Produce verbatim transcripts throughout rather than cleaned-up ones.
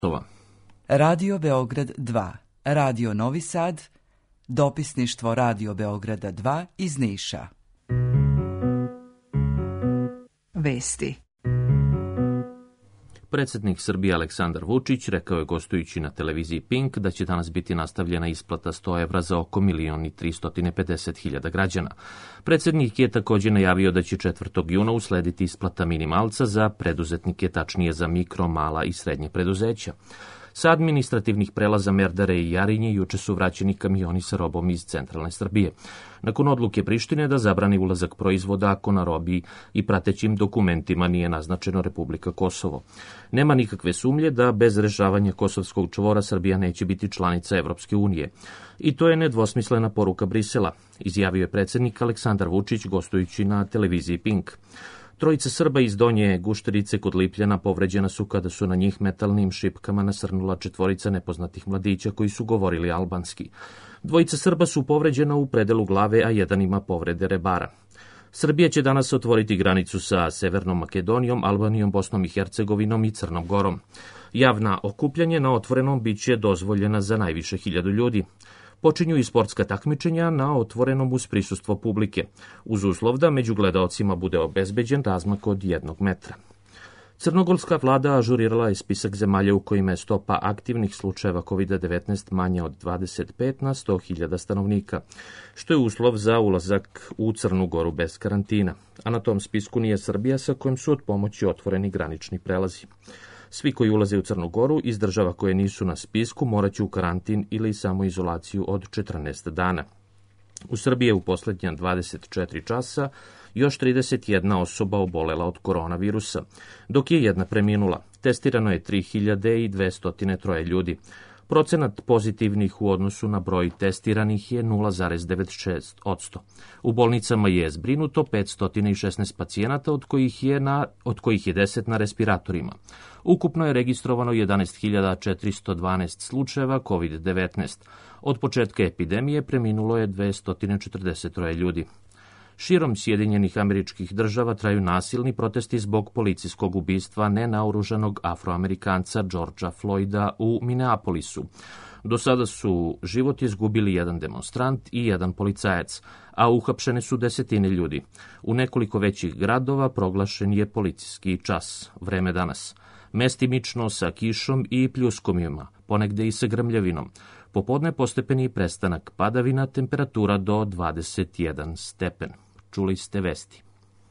Radio Beograd dva, Radio Novi Sad, dopisništvo Radio Beograda dva iz Niša. Vesti. Predsjednik Srbije Aleksandar Vučić rekao je gostujući na televiziji Pink da će danas biti nastavljena isplata sto evra za oko milion i tristo pedeset hiljada građana. Predsjednik je također najavio da će četvrtog juna uslediti isplata minimalca za preduzetnike, tačnije za mikro, mala i srednje preduzeća. Sa administrativnih prelaza Merdare i Jarinje juče su vraćeni kamioni sa robom iz centralne Srbije. Nakon odluke Prištine da zabrani ulazak proizvoda ako na robi i pratećim dokumentima nije naznačeno Republika Kosovo. Nema nikakve sumnje da bez rešavanja kosovskog čvora Srbija neće biti članica Evropske unije. I to je nedvosmislena poruka Brisela, izjavio je predsjednik Aleksandar Vučić gostujući na televiziji Pink. Trojica Srba iz Donje Gušterice kod Lipljana povređena su kada su na njih metalnim šipkama nasrnula četvorica nepoznatih mladića koji su govorili albanski. Dvojica Srba su povređena u predelu glave, a jedan ima povrede rebara. Srbija će danas otvoriti granicu sa Severnom Makedonijom, Albanijom, Bosnom i Hercegovinom i Crnom Gorom. Javna okupljanje na otvorenom biće dozvoljena za najviše hiljadu ljudi. Počinju i sportska takmičenja na otvorenom uz prisustvo publike, uz uslov da među gledaocima bude obezbeđen razmak od jednog metra. Crnogorska vlada ažurirala je spisak zemalja u kojima je stopa aktivnih slučajeva kovid devetnaest manja od dvadeset pet na sto hiljada stanovnika, što je uslov za ulazak u Crnu Goru bez karantina. A na tom spisku nije Srbija, sa kojim su od pomoći otvoreni granični prelazi. Svi koji ulaze u Crnu Goru iz država koje nisu na spisku morat će u karantin ili samoizolaciju od četrnaest dana. U Srbiji je u posljednja dvadeset četiri časa još trideset jedna osoba obolela od koronavirusa, dok je jedna preminula. Testirano je tri hiljade dvesta tri ljudi. Procenat pozitivnih u odnosu na broj testiranih je nula zarez devedeset šest posto. U bolnicama je zbrinuto petsto šesnaest pacijenata, od kojih je, na, od kojih je deset na respiratorima. Ukupno je registrovano jedanaest hiljada četiristo dvanaest slučajeva kovid devetnaest. Od početka epidemije preminulo je dvesta četrdeset tri ljudi. Širom Sjedinjenih Američkih Država traju nasilni protesti zbog policijskog ubistva nenaoružanog Afroamerikanca Georgea Floyda u Minneapolisu. Do sada su život izgubili jedan demonstrant i jedan policajac, a uhapšene su desetine ljudi. U nekoliko većih gradova proglašen je policijski čas, vreme danas. Mestimično sa kišom i pljuskovima, ponegde i sa grmljavinom. Popodne postepeni prestanak padavina, temperatura do dvadeset jedan stepen. Čuli ste vesti.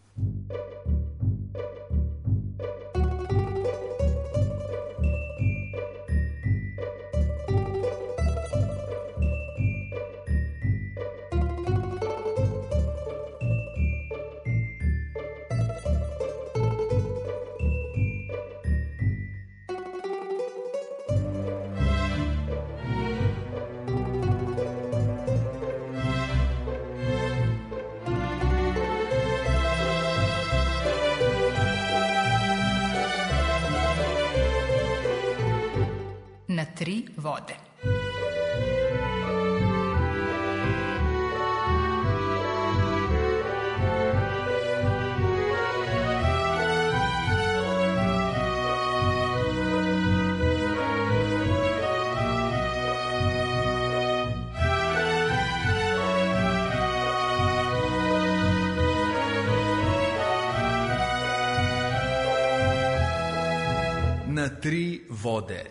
Na tri vode. Na tri vode.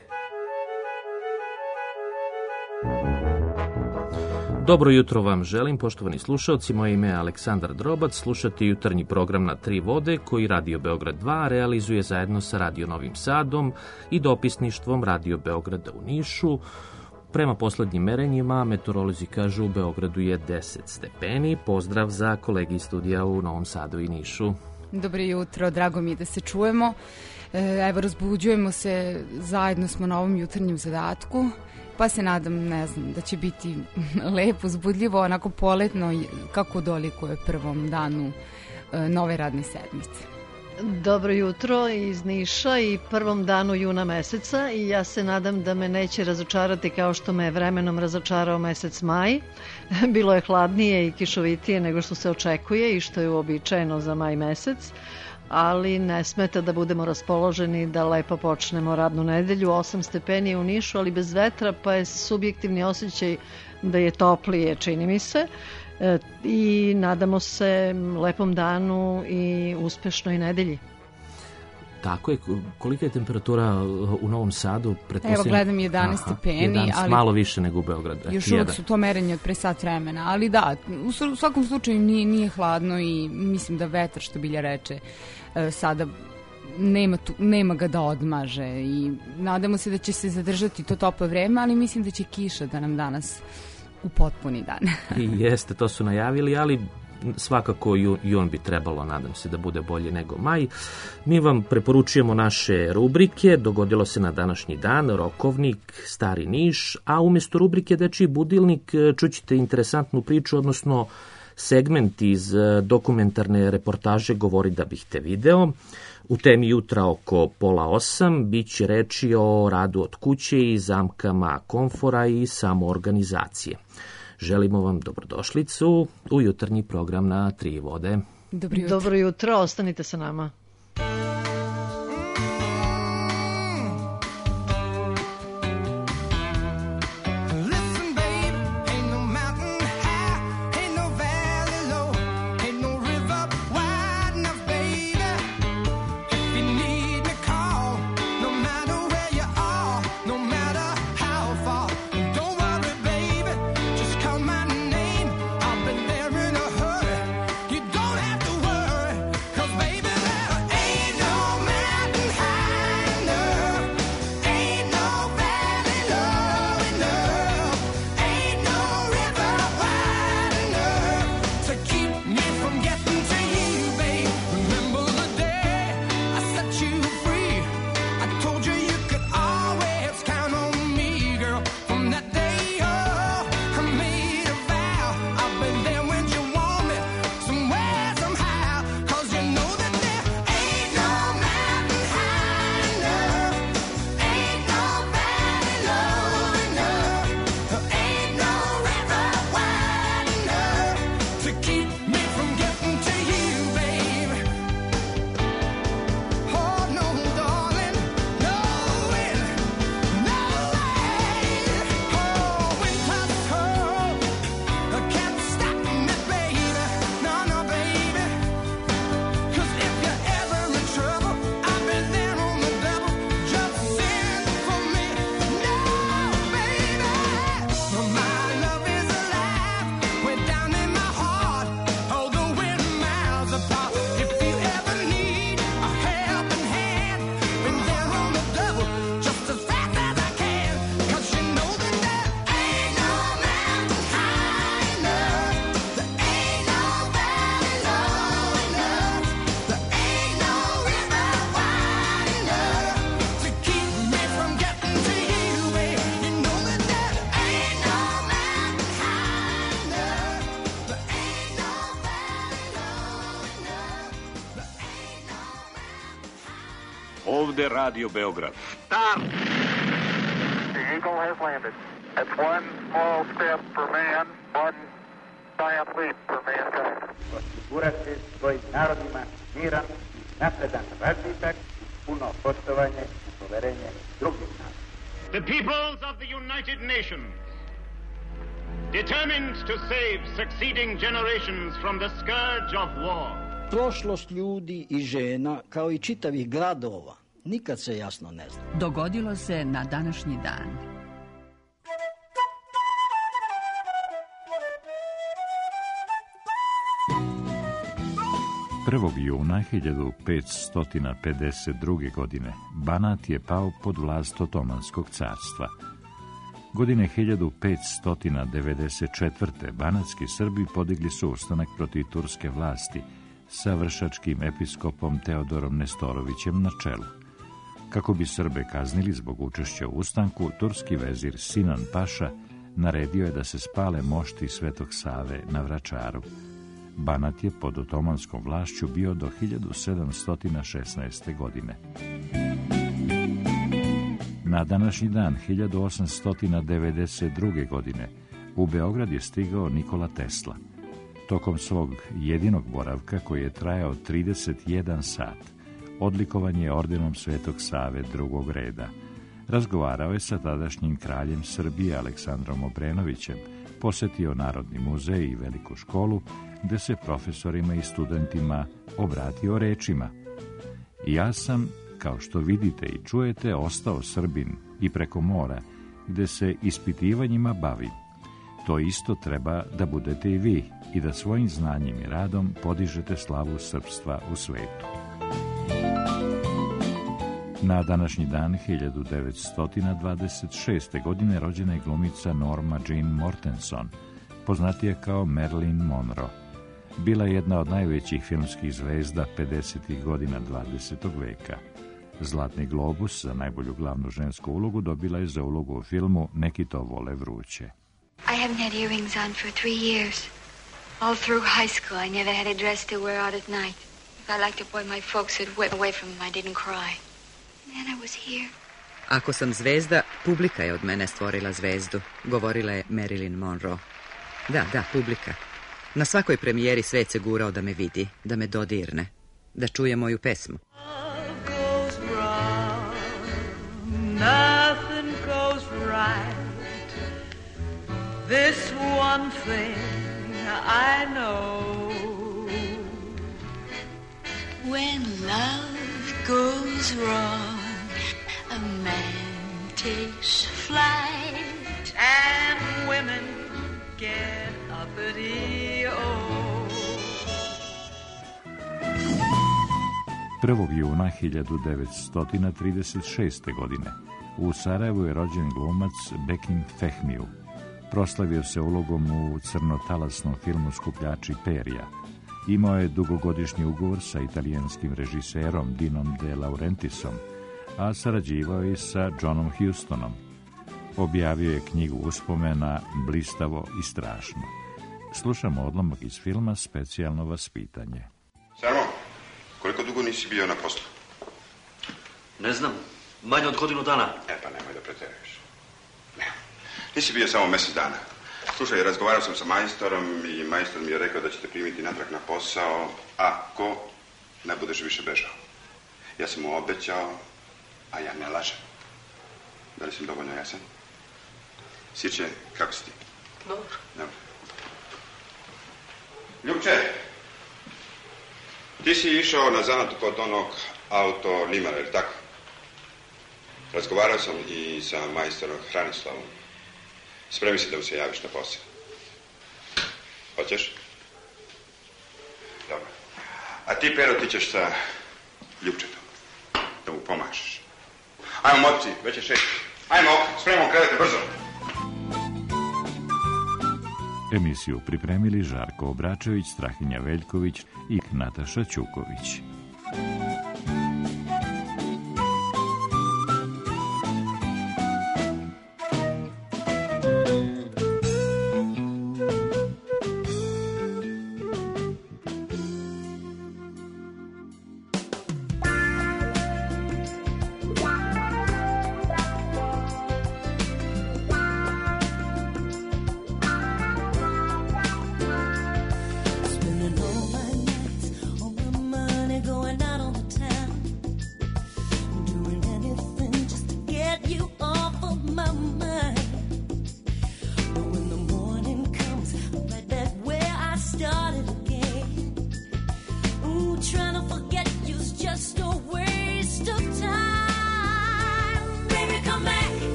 Dobro jutro vam želim, poštovani slušalci. Moje ime je Aleksandar Drobac. Slušate jutarnji program Na tri vode koji Radio Beograd dva realizuje zajedno sa Radio Novim Sadom i dopisništvom Radio Beograda u Nišu. Prema poslednjim merenjima, meteorolozi kažu u Beogradu je deset stepeni. Pozdrav za kolegi iz studija u Novom Sadu i Nišu. Dobro jutro, drago mi je da se čujemo. Evo, razbuđujemo se, zajedno smo na ovom jutarnjem zadatku, pa se nadam, ne znam, da će biti lepo, uzbudljivo, onako poletno, kako dolikuje prvom danu nove radne sedmice. Dobro jutro iz Niša i prvom danu juna meseca i ja se nadam da me neće razočarati kao što me je vremenom razočarao mesec maj. Bilo je hladnije i kišovitije nego što se očekuje i što je uobičajeno za maj mesec. ali ne smeta da budemo raspoloženi da lepo počnemo radnu nedelju. osam stepeni u Nišu, ali bez vetra, pa je subjektivni osjećaj da je toplije, čini mi se. E, I nadamo se lepom danu i uspešnoj nedelji. Tako je. Kolika je temperatura u Novom Sadu? Evo, gledam jedanaest stepeni. jedanaest, ali malo više nego u Beogradu. Još uvijek su to merenje od pre sat vremena. Ali da, u svakom slučaju nije, nije hladno i mislim da vetar, što Bilja reče, sada nema, tu, nema ga da odmaže. I nadamo se da će se zadržati to toplo vreme, ali mislim da će kiša da nam danas upotpuni dan. I jeste, to su najavili, ali svakako i on bi trebalo, nadam se, da bude bolje nego maj. Mi vam preporučujemo naše rubrike. Dogodilo se na današnji dan, Rokovnik, Stari Niš, a umjesto rubrike Dečiji budilnik čućete interesantnu priču, odnosno segment iz dokumentarne reportaže Govori da bih te video. U temi jutra oko pola osam bit će reči o radu od kuće i zamkama komfora i samoorganizacije. Želimo vam dobrodošlicu u jutarnji program na Tri vode. Dobro jutro. Dobro jutro, ostanite sa nama. Ovde Radio Beograd. Stop! The Eagle has landed. That's one small step for man, one giant leap for mankind. Osigurati svojim narodima miran, napredan razvitak, puno poštovanje i poverenje drugih naroda. The peoples of the United Nations, determined to save succeeding generations from the scourge of war. Prošlost ljudi i žena, kao i čitavih gradova, nikad se jasno ne zna. Dogodilo se na današnji dan. prvog juna hiljadu petsto pedeset druge. godine Banat je pao pod vlast Otomanskog carstva. Godine hiljadu petsto devedeset četvrte. banatski Srbi podigli su ustanak protiv turske vlasti sa vršačkim episkopom Teodorom Nestorovićem na čelu. Kako bi Srbe kaznili zbog učešća u ustanku, turski vezir Sinan Paša naredio je da se spale mošti Svetog Save na Vračaru. Banat je pod otomanskom vlašću bio do hiljadu sedamsto šesnaeste. godine. Na današnji dan hiljadu osamsto devedeset druge. godine u Beograd je stigao Nikola Tesla. Tokom svog jedinog boravka, koji je trajao trideset jedan sat, odlikovan je ordenom Svetog Save drugog reda. Razgovarao je sa tadašnjim kraljem Srbije Aleksandrom Obrenovićem, posetio Narodni muzej i Veliku školu, gde se profesorima i studentima obratio rečima: ja sam, kao što vidite i čujete, ostao Srbin i preko mora, gde se ispitivanjima bavim. To isto treba da budete i vi i da svojim znanjem i radom podižete slavu srpstva u svetu. Na današnji dan hiljadu devetsto dvadeset šeste. godine rođena je glumica Norma Jean Mortenson, poznatija kao Marilyn Monroe. Bila je jedna od najvećih filmskih zvezda pedesetih godina dvadesetog veka. Zlatni globus za najbolju glavnu žensku ulogu dobila je za ulogu u filmu Neki to vole vruće. I haven't had earrings on for three years. All through high school, I never had a dress to wear out at night. If I liked a boy, my folks would whip away from him. I didn't cry. And then I was here. Ako sam zvezda, publika je od mene stvorila zvezdu, govorila je Marilyn Monroe. Da, da, publika. Na svakoj premijeri svet se gurao da me vidi, da me dodirne, da čuje moju pesmu. Nothing goes right. This one thing I know. When love goes wrong, a man takes flight. And women get uppity, oh. prvog juna hiljadu devetsto trideset šeste. godine u Sarajevu je rođen glumac Bekim Fehmiju. Proslavio se ulogom u crnotalasnom filmu Skupljači perja. Imao je dugogodišnji ugovor sa italijanskim režiserom Dinom De Laurentisom, a sarađivao i sa Johnom Houstonom. Objavio je knjigu uspomena Blistavo i strašno. Slušamo odlomak iz filma Specijalno vaspitanje. Samo, koliko dugo nisi bio na poslu? Ne znam, manje od godinu dana. E pa nemoj da preteruješ. Ne, nisi bio samo mjesec dana. Slušaj, razgovarao sam sa majstorom i majstor mi je rekao da će te primiti natrag na posao ako ne budeš više bežao. Ja sam mu obećao, a ja ne lažem. Da li sam dovoljno jasan? Sirče, kako si ti? Dobro. Dobro. Ljubče, ti si išao na zanat kod onog auto limara, jer tako? Razgovarao sam i sa majstorom Hranislavom. Spremi se da mu se javiš na posao. Hoćeš? Dobro. A ti, Pero, ti ćeš sa Ljubčetom da mu pomažeš. Ajmo, motici, već je šest. Ajmo, spremamo, kredete brzo. Emisiju pripremili Žarko Obračević, Strahinja Veljković i Nataša Ćuković.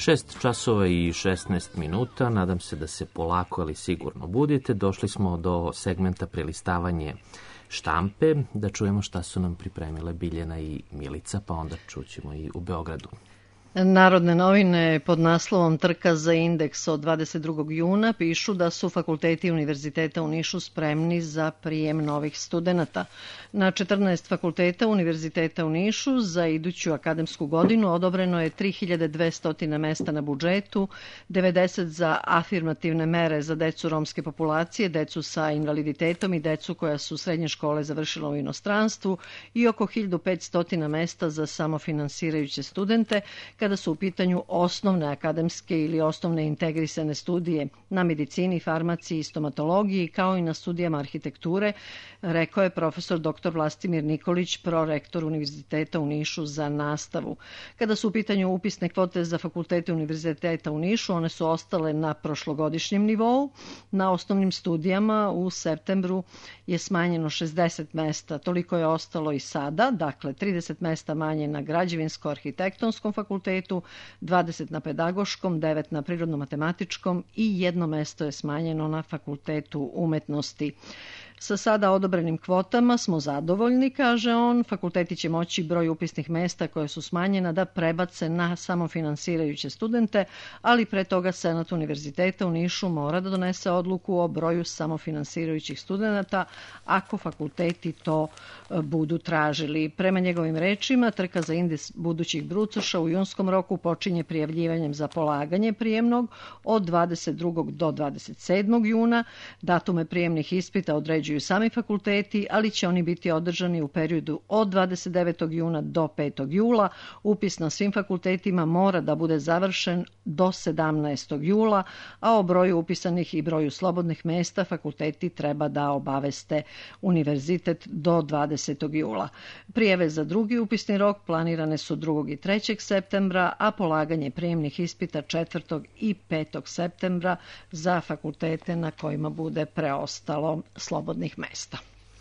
Šest časova i šesnaest minuta, nadam se da se polako, ali sigurno budite. Došli smo do segmenta prelistavanje štampe, da čujemo šta su nam pripremile Biljana i Milica, pa onda čućemo i u Beogradu. Narodne novine pod naslovom Trka za indeks od dvadeset drugog juna pišu da su fakulteti Univerziteta u Nišu spremni za prijem novih studenata. Na četrnaest fakulteta Univerziteta u Nišu za iduću akademsku godinu odobreno je tri hiljade dvesta mesta na budžetu, devedeset za afirmativne mere za decu romske populacije, decu sa invaliditetom i decu koja su srednje škole završila u inostranstvu i oko hiljadu petsto mesta za samofinansirajuće studente, kada su u pitanju osnovne akademske ili osnovne integrisane studije na medicini, farmaciji i stomatologiji, kao i na studijama arhitekture, rekao je profesor doktor Vlastimir Nikolić, prorektor Univerziteta u Nišu za nastavu. Kada su u pitanju upisne kvote za fakultete Univerziteta u Nišu, one su ostale na prošlogodišnjem nivou. Na osnovnim studijama u septembru je smanjeno šezdeset mesta, toliko je ostalo i sada, dakle trideset mesta manje na građevinsko-arhitektonskom fakultetu, dvadeset na pedagoškom, devet na prirodno-matematičkom i jedno mesto je smanjeno na fakultetu umetnosti. Sa sada odobrenim kvotama smo zadovoljni, kaže on. Fakulteti će moći broj upisnih mesta koje su smanjena da prebace na samofinansirajuće studente, ali pre toga Senat Univerziteta u Nišu mora da donese odluku o broju samofinansirajućih studenta ako fakulteti to budu tražili. Prema njegovim rečima, trka za indeks budućih brucoša u junskom roku počinje prijavljivanjem za polaganje prijemnog od dvadeset drugog do dvadeset sedmog juna. Datume prijemnih ispita određuju sami fakulteti, ali će oni biti održani u periodu od dvadeset devetog juna do petog jula. Upis na svim fakultetima mora da bude završen do sedamnaestog jula, a o broju upisanih i broju slobodnih mesta fakulteti treba da obaveste univerzitet do dvadesetog jula. Prijave za drugi upisni rok planirane su drugog i trećeg septembra, a polaganje prijemnih ispita četvrtog i petog septembra za fakultete na kojima bude preostalo slobodnih mesta.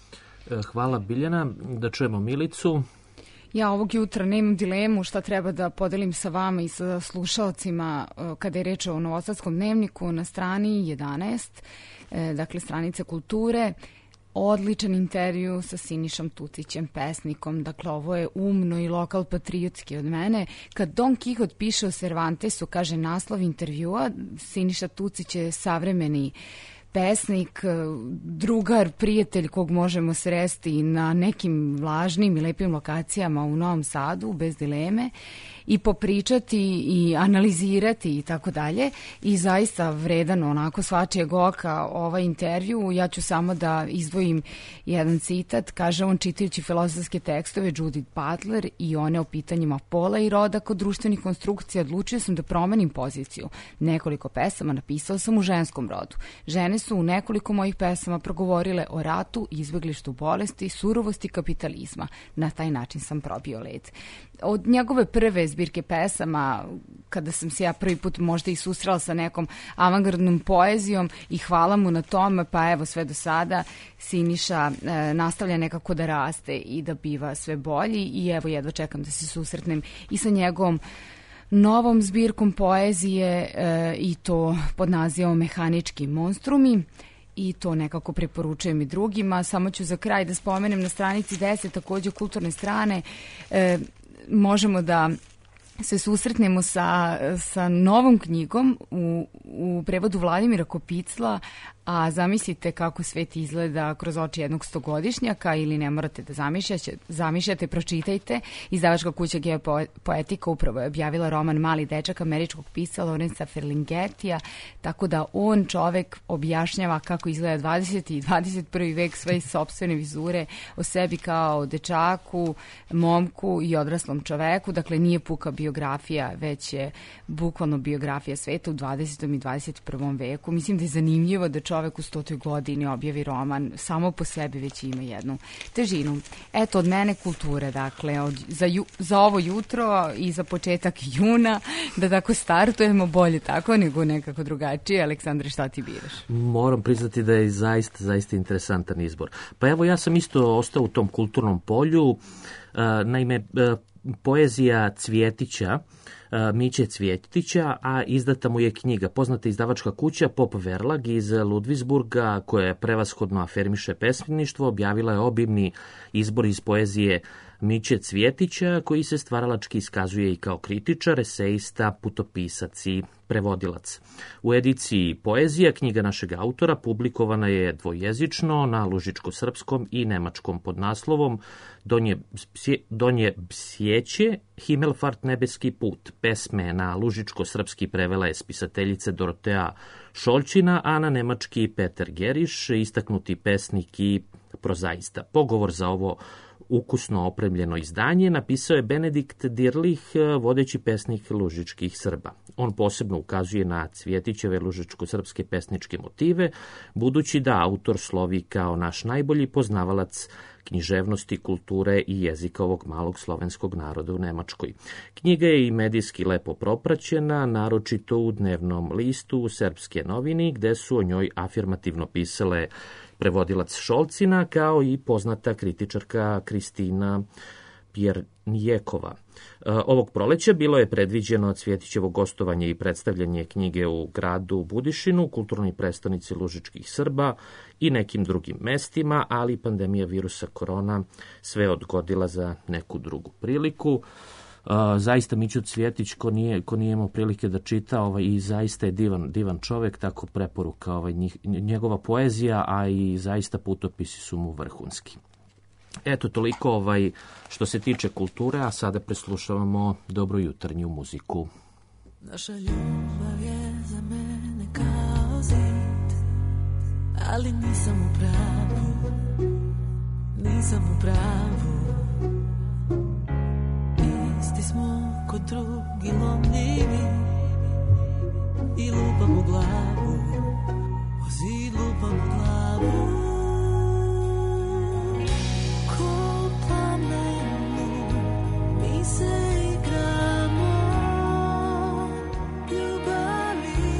Hvala Biljana. Da čujemo Milicu. Ja ovog jutra nemam dilemu šta treba da podelim sa vama i sa slušalcima kada je reč o Novosadskom dnevniku na strani jedanaest, dakle stranica kulture. Odličan intervju sa Sinišom Tucićem, pesnikom. Dakle, ovo je umno i lokal patriotski od mene. Kad Don Kihot piše o Cervantesu, kaže naslov intervjua, Siniša Tucić je savremeni pesnik, drugar, prijatelj kog možemo sresti na nekim vlažnim i lepim lokacijama u Novom Sadu, bez dileme, i popričati i analizirati i tako dalje. I zaista vredan onako svačijeg oka ovaj intervju. Ja ću samo da izdvojim jedan citat. Kaže on, čitajući filozofske tekstove Judith Butler i one o pitanjima pola i roda kod društvenih konstrukcija, odlučio sam da promenim poziciju. Nekoliko pesama napisao sam u ženskom rodu. Žene su u nekoliko mojih pesama progovorile o ratu, izbeglištu bolesti, surovosti kapitalizma. Na taj način sam probio led. Od njegove prve zbirke pesama, kada sam se ja prvi put možda i susrela sa nekom avangardnom poezijom, i hvala mu na tome, pa evo sve do sada Siniša e, nastavlja nekako da raste i da biva sve bolji, i evo jedva čekam da se susretnem i sa njegovom novom zbirkom poezije e, i to pod nazivom Mehanički monstrumi. I to nekako preporučujem i drugima. Samo ću za kraj da spomenem na stranici deset, takođe kulturne strane, e, možemo da se susretnemo sa, sa novom knjigom u, u prevodu Vladimira Kopicla, a zamislite kako svet izgleda kroz oči jednog stogodišnjaka, ili ne morate da zamišljate, zamišljate, pročitajte. Izdavačka kuća Geopoetika upravo je objavila roman Mali dečak američkog pisca Lorenza Ferlingetija, tako da on čovek objašnjava kako izgleda dvadeseti i dvadeset prvi vek, sve sopstvene vizure o sebi kao dečaku, momku i odraslom čoveku. Dakle, nije puka biografija, već je bukvalno biografija sveta u dvadesetom i dvadeset prvom veku. Mislim da je zanimljivo da čovek u stotoj godini objavi roman, samo po sebi već ima jednu težinu. Eto, od mene kulture, dakle, od, za, ju, za ovo jutro i za početak juna, da tako startujemo, bolje tako nego nekako drugačije. Aleksandre, šta ti biraš? Moram priznati da je zaista, zaista interesantan izbor. Pa evo, ja sam isto ostao u tom kulturnom polju. Naime, poezija Cvjetića, Miće Cvjetića, a izdata mu je knjiga. Poznata izdavačka kuća Pop Verlag iz Ludvisburga, koja prevashodno afirmiše pesništvo, objavila je obimni izbor iz poezije Miće Cvjetića, koji se stvaralački iskazuje i kao kritičar, eseista, putopisac i prevodilac. U ediciji Poezija, knjiga našeg autora, publikovana je dvojezično na lužičko-srpskom i nemačkom pod naslovom Donje, psje, Donje psjeće, Himmelfahrt nebeski put. Pesme na lužičko-srpski prevela je spisateljica Dorotea Šoljčina, a na nemački Peter Geriš, istaknuti pesnik i prozaista. Pogovor za ovo ukusno opremljeno izdanje napisao je Benedikt Dirlich, vodeći pesnik lužičkih Srba. On posebno ukazuje na Cvjetićeve lužičko-srpske pesničke motive, budući da autor slovi kao naš najbolji poznavalac književnosti, kulture i jezika ovog malog slovenskog naroda u Nemačkoj. Knjiga je i medijski lepo propraćena, naročito u dnevnom listu Srpske novini, gde su o njoj afirmativno pisale prevodilac Šolcina, kao i poznata kritičarka Kristina Pjernjekova. Ovog proleća bilo je predviđeno Cvjetićevo gostovanje i predstavljanje knjige u gradu Budišinu, kulturnoj prestonici lužičkih Srba i nekim drugim mestima, ali pandemija virusa korona sve odgodila za neku drugu priliku. Uh, zaista Mićo Cvjetić, ko nije, ko nije imao prilike da čita, ovaj, i zaista je divan, divan čovek, tako preporuka ovaj, njih, njegova poezija, a i zaista putopisi su mu vrhunski. Eto, toliko ovaj, što se tiče kulture, a sada preslušavamo dobro jutarnju muziku. Naša ljubav je za mene kao zid, ali nisam u pravu, nisam u pravu. Isti smo kod drugi lomljivi i lupam u glavu, o zid lupam u glavu. Ko plamenu mi se igramo ljubavi,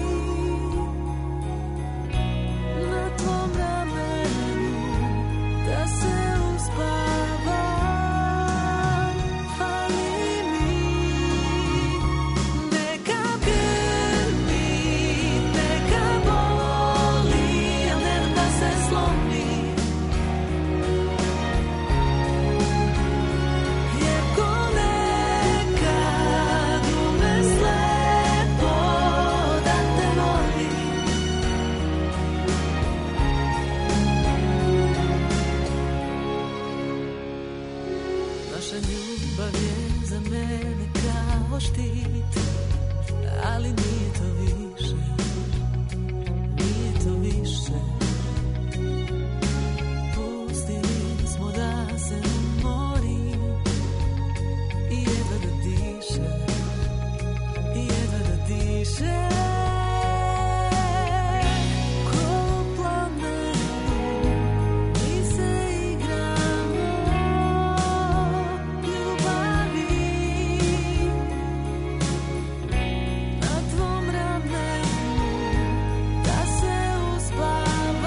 na tvom ramenu da se uspava. Spava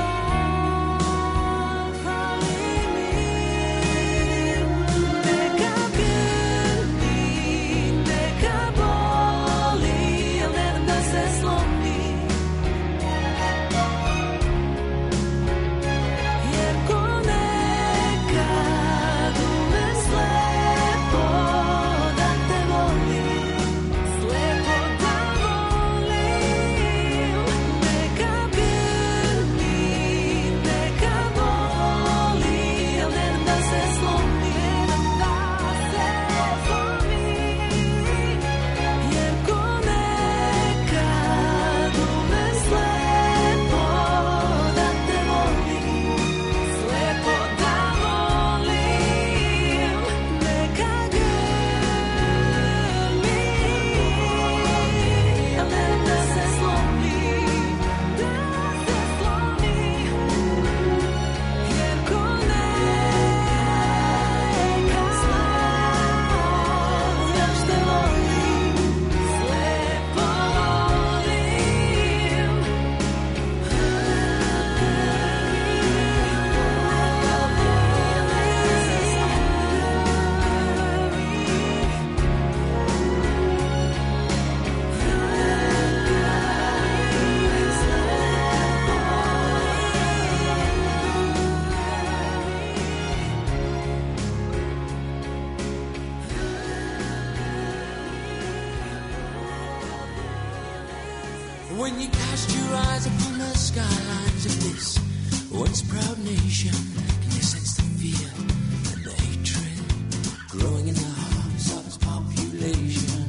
When you cast your eyes upon the skylines of this once proud nation, can you sense the fear and the hatred growing in the hearts of its population?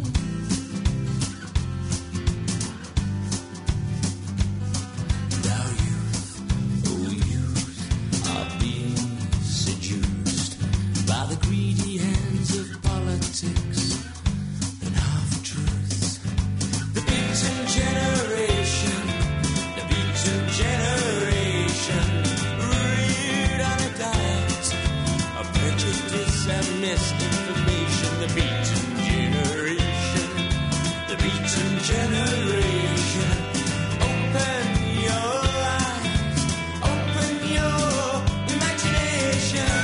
And our youth, oh youth, are being seduced by the greedy hands of politics and half-truths. The beaten generation, the beaten generation, reared on a diet of prejudice and misinformation. The beaten generation, the beaten generation, open your eyes, open your imagination.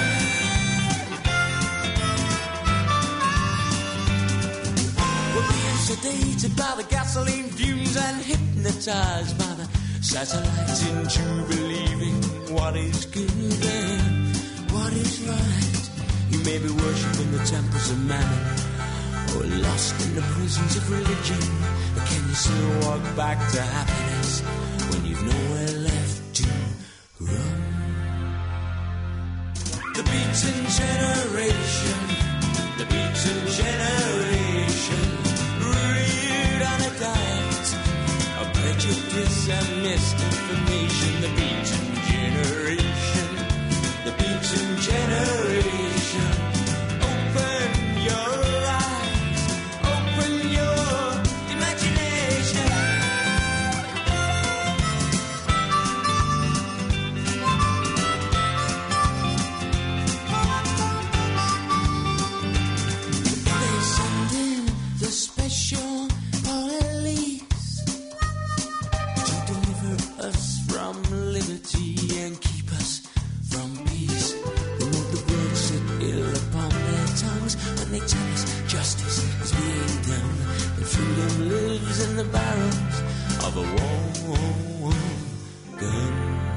We're being sedated by the gasoline fumes and hypnotized by the satellites into believing what is good and what is right. You may be worshipping the temples of mammon or lost in the prisons of religion, but can you still walk back to happiness when you've nowhere left to run? The beaten generation, the beaten generation, reared on a diet of prejudice and misinformation. The beaten generation, the beaten generation, open your eyes, open your imagination. They send in the special police to deliver us from liberty and keep us from peace. Who know the words sit ill upon their tongues when they tell us justice is being done, that freedom lives in the barrels of a war gun.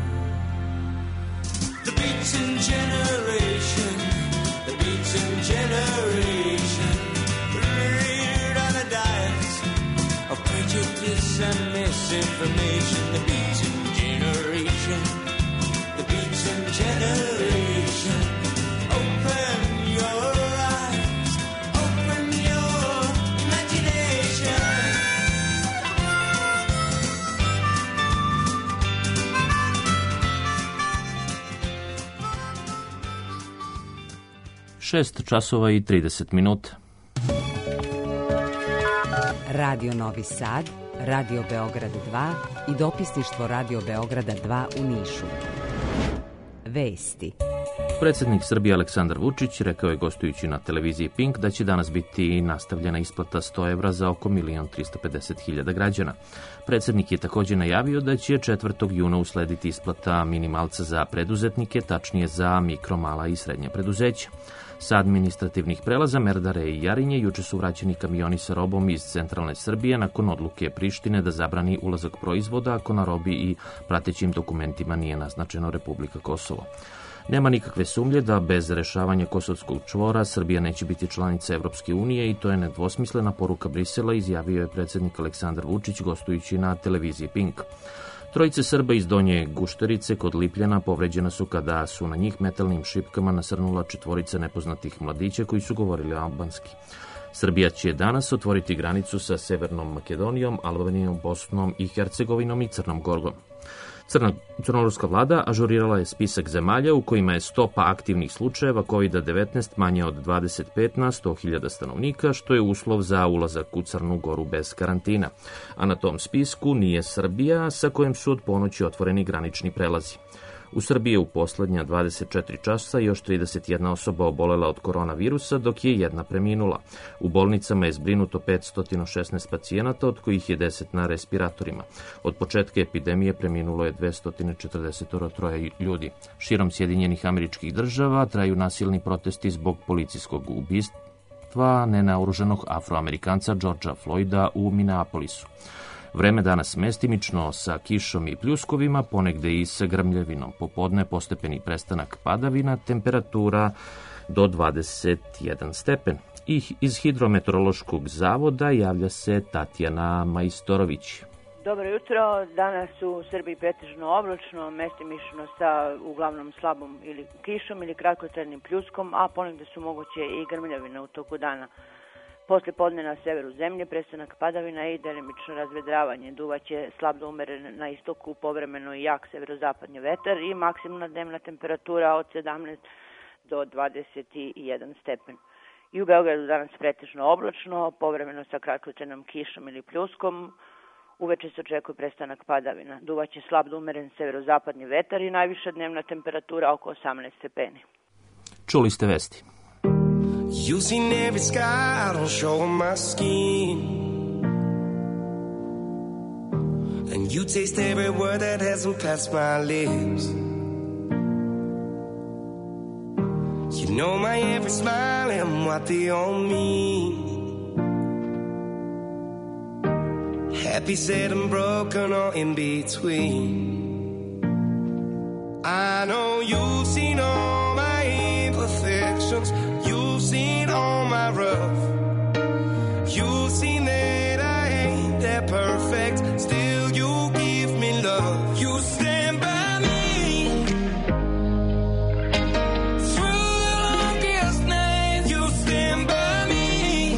The beaten generation, the beaten generation, reared on a diet of prejudice and misinformation. The beaten generation, the beaten generation, open your eyes, open your imagination. šest časova i trideset minuta. Radio Novi Sad, Radio Beograd dva i dopisništvo Radio Beograda dva u Nišu. Vesti. Predsjednik Srbije Aleksandar Vučić rekao je gostujući na televiziji Pink da će danas biti nastavljena isplata sto evra za oko milion tristo pedeset hiljada građana. Predsjednik je također najavio da će četvrtog juna uslediti isplata minimalca za preduzetnike, tačnije za mikro, mala i srednja preduzeća. Sa administrativnih prelaza Merdare i Jarinje juče su vraćeni kamioni sa robom iz centralne Srbije nakon odluke Prištine da zabrani ulazak proizvoda ako na robi i pratećim dokumentima nije naznačeno Republika Kosovo. Nema nikakve sumnje da bez rešavanja kosovskog čvora Srbija neće biti članica Evropske unije i to je nedvosmislena poruka Brisela, izjavio je predsjednik Aleksandar Vučić gostujući na televiziji Pink. Trojice Srba iz Donje Gušterice kod Lipljana povređena su kada su na njih metalnim šipkama nasrnula četvorica nepoznatih mladića koji su govorili albanski. Srbija će danas otvoriti granicu sa Severnom Makedonijom, Albanijom, Bosnom i Hercegovinom i Crnom Gorgom. Crna, crnogorska vlada ažurirala je spisak zemalja u kojima je stopa aktivnih slučajeva kovid devetnaest manje od dvadeset pet na sto hiljada stanovnika, što je uslov za ulazak u Crnu Goru bez karantina. A na tom spisku nije Srbija, sa kojim su od ponoći otvoreni granični prelazi. U Srbiji je u posljednja dvadeset četiri časa još trideset jedna osoba obolela od koronavirusa, dok je jedna preminula. U bolnicama je zbrinuto petsto šesnaest pacijenata, od kojih je deset na respiratorima. Od početka epidemije preminulo je dvesta četrdeset tri ljudi. Širom Sjedinjenih Američkih Država traju nasilni protesti zbog policijskog ubistva nenaoružanog Afroamerikanca Georgea Floyda u Minneapolisu. Vreme danas mestimično sa kišom i pljuskovima, ponegde i sa grmljavinom. Popodne postepeni prestanak padavina, temperatura do dvadeset jedan stepen. I iz Hidrometeorološkog zavoda javlja se Tatjana Majstorović. Dobro jutro, danas u Srbiji pretežno oblačno, mestimično sa uglavnom slabom ili kišom ili kratkotrajnim pljuskom, a ponegde su moguće i grmljavine u toku dana. Posle podne na severu zemlje prestanak padavina i delimično razvedravanje. Duvaće slab do umeren na istoku, povremeno i jak severozapadni vetar i maksimumna dnevna temperatura od sedamnaest do dvadeset jedan stepen. I u Beogradu danas pretežno oblačno, povremeno sa kratkotrajnom kišom ili pljuskom. Uveče se očekuje prestanak padavina. Duvaće slab do umeren severozapadni vetar i najviša dnevna temperatura oko osamnaest stepeni. Čuli ste vesti. You've seen every scar on shore my skin, and you taste every word that hasn't passed my lips. You know my every smile and what they all mean. Happy, sad and broken or in between. I know you've seen all my imperfections. You've seen all my rough. You've seen that I ain't that perfect. Still you give me love. You stand by me through the longest night. You stand by me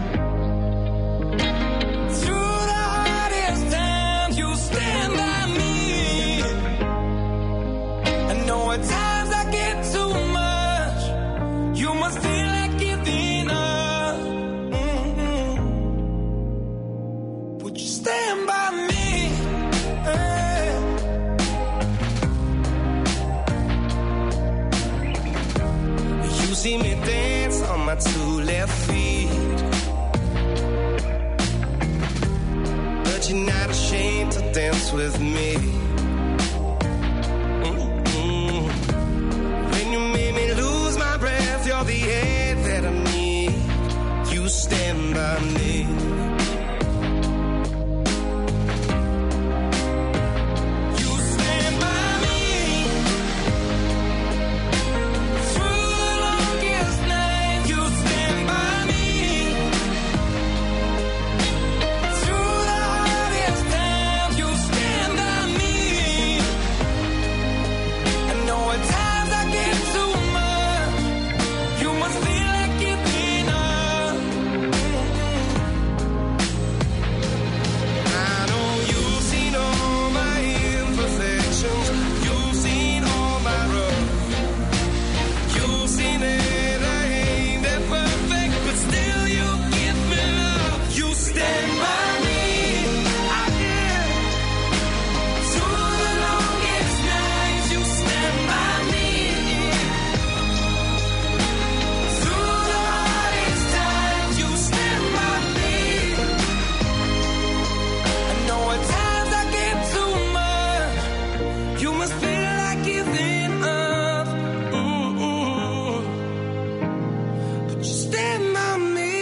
through the hardest times. You stand by me. I know at times I get too much. You must feel like giving up. Mm-hmm. Would you stand by me? Hey. You see me dance on my two left feet, but you're not ashamed to dance with me. Mm-hmm. When you made me lose my breath, you're the air that I need. You stand by me. You stand by me through the longest night. You stand by me through the hardest times. You stand by me. I know at times I get too much. You must feel like giving up. I know you've seen all my imperfections. You've seen all my rough. You've seen that I ain't that perfect, but still you give me love. You stand by me. I am. Through the longest nights, you stand by me. Through the hardest times, you stand by me. I know at times I get too much. You must feel like giving up. Mm-mm. But you stand by me.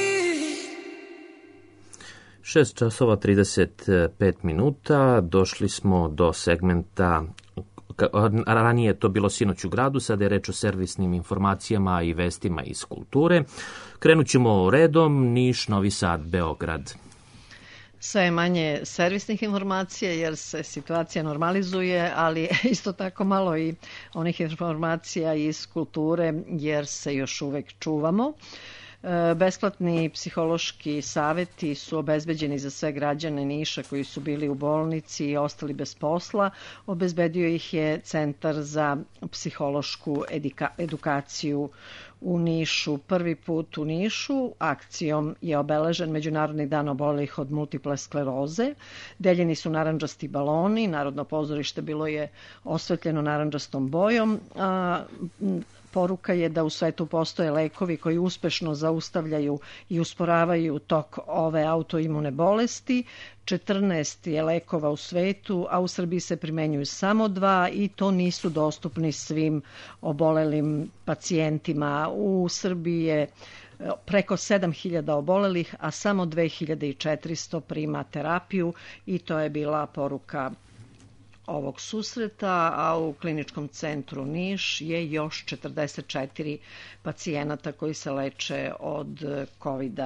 šest časova trideset pet minuta, došli smo do segmenta, ranije je to bilo Sinoć u gradu, sada je reč o servisnim informacijama i vestima iz kulture. Krenut ćemo redom, Niš, Novi Sad, Beograd. Sve je manje servisnih informacija jer se situacija normalizuje, ali isto tako malo i onih informacija iz kulture jer se još uvek čuvamo. E, Besplatni psihološki saveti su obezbeđeni za sve građane Niša koji su bili u bolnici i ostali bez posla. Obezbedio ih je Centar za psihološku edika- edukaciju u Nišu. Prvi put u Nišu akcijom je obeležen Međunarodni dan obolelih od multiple skleroze. Deljeni su narandžasti baloni, Narodno pozorište bilo je osvetljeno narandžastom bojom. A, Poruka je da u svetu postoje lekovi koji uspešno zaustavljaju i usporavaju tok ove autoimune bolesti. četrnaest je lekova u svetu, a u Srbiji se primenjuju samo dva i to nisu dostupni svim obolelim pacijentima. U Srbiji je preko sedam hiljada obolelih, a samo dve hiljade četiristo prima terapiju i to je bila poruka ovog susreta, a u Kliničkom centru Niš je još četrdeset četiri pacijenata koji se leče od kovid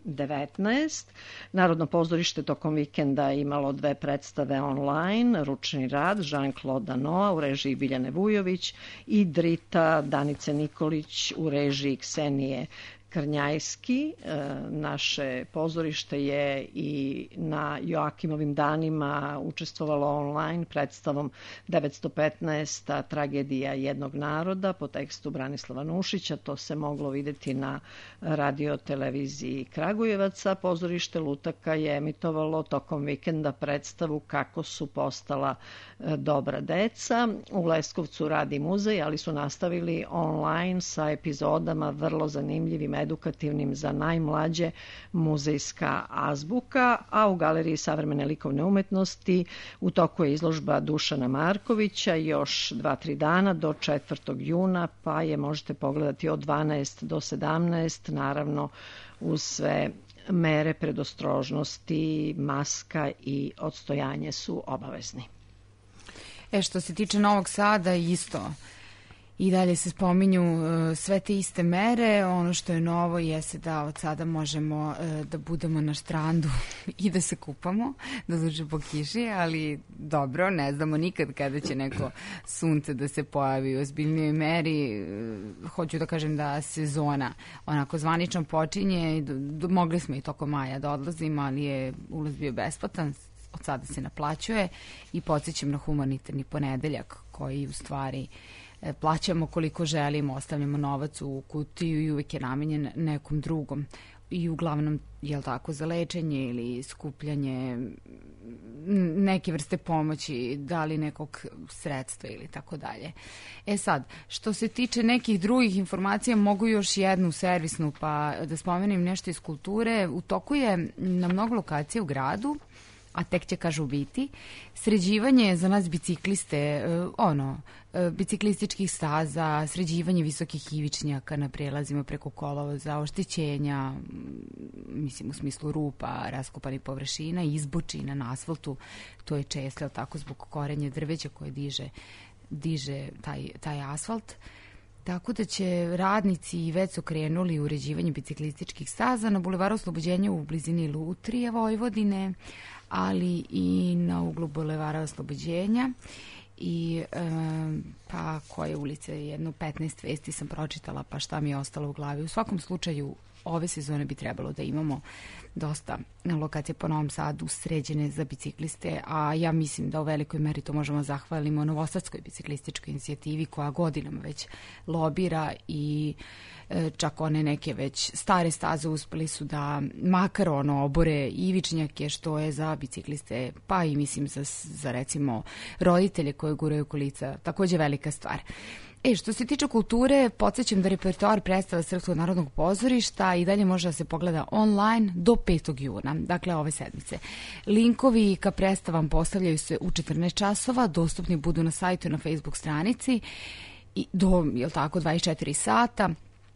devetnaest. Narodno pozorište tokom vikenda imalo dve predstave online, Ručni rad Jean-Claude Danoa u režiji Biljane Vujović i Drita Danice Nikolić u režiji Ksenije Krnjajski. Naše pozorište je i na Joakimovim danima učestvovalo online predstavom devetsto petnaest. Tragedija jednog naroda po tekstu Branislava Nušića. To se moglo videti na radio televiziji Kragujevaca. Pozorište Lutaka je emitovalo tokom vikenda predstavu Kako su postala dobra deca. U Leskovcu radi muzej, ali su nastavili online sa epizodama vrlo zanimljivim, edukativnim za najmlađe, Muzejska azbuka, a u Galeriji savremene likovne umetnosti u toku je izložba Dušana Markovića još dva, tri dana do četvrtog juna, pa je možete pogledati od dvanaest do sedamnaest, naravno uz sve mere predostrožnosti, maska i odstojanje su obavezni. E, što se tiče Novog Sada, isto i dalje se spominju uh, sve te iste mere. Ono što je novo jeste da od sada možemo uh, da budemo na štrandu i da se kupamo, da duže po kiši, ali dobro, ne znamo nikad kada će neko sunce da se pojavi u ozbiljnijoj meri. Uh, hoću da kažem da sezona onako zvanično počinje, do, do, mogli smo i tokom maja da odlazimo, ali je ulaz bio besplatan, od sada se naplaćuje i podsjećam na humanitarni ponedeljak koji u stvari plaćamo koliko želimo, ostavljamo novac u kutiju i uvijek je namenjen nekom drugom. I uglavnom, je li tako, za lečenje ili skupljanje neke vrste pomoći, da li nekog sredstva ili tako dalje. E sad, što se tiče nekih drugih informacija, mogu još jednu servisnu, pa da spomenem nešto iz kulture. U toku je na mnogo lokacija u gradu, a tek će, kažu, biti sređivanje za nas bicikliste, ono, biciklističkih staza, sređivanje visokih ivičnjaka na prelazima preko kolovoza, oštećenja, mislim u smislu rupa, raskopanih površina, izbočina na asfaltu. To je često tako zbog korenja drveća koje diže, diže taj, taj asfalt. Tako da će radnici već su krenuli u uređivanje biciklističkih staza na Bulevaru Oslobođenja u blizini Lutrije, Vojvodine, ali i na uglu Bulevara Oslobođenja i e, pa koje ulice, jedno petnaest vesti sam pročitala, pa šta mi je ostalo u glavi. U svakom slučaju ove sezone bi trebalo da imamo dosta lokacije po Novom Sadu sređene za bicikliste, a ja mislim da u velikoj meri to možemo zahvalimo Novosadskoj biciklističkoj inicijativi koja godinama već lobira i e, čak one neke već stare staze uspeli su da makar ono obore ivičnjake, što je za bicikliste, pa i mislim za, za recimo roditelje koji guraju kolica takođe velika stvar. E, što se tiče kulture, podsjećam da repertoar predstava Srpskog narodnog pozorišta i dalje može da se pogleda online do petog juna, dakle ove sedmice. Linkovi ka predstavam postavljaju se u četrnaest časova, dostupni budu na sajtu i na Facebook stranici i do, jel tako, dvadeset četiri sata.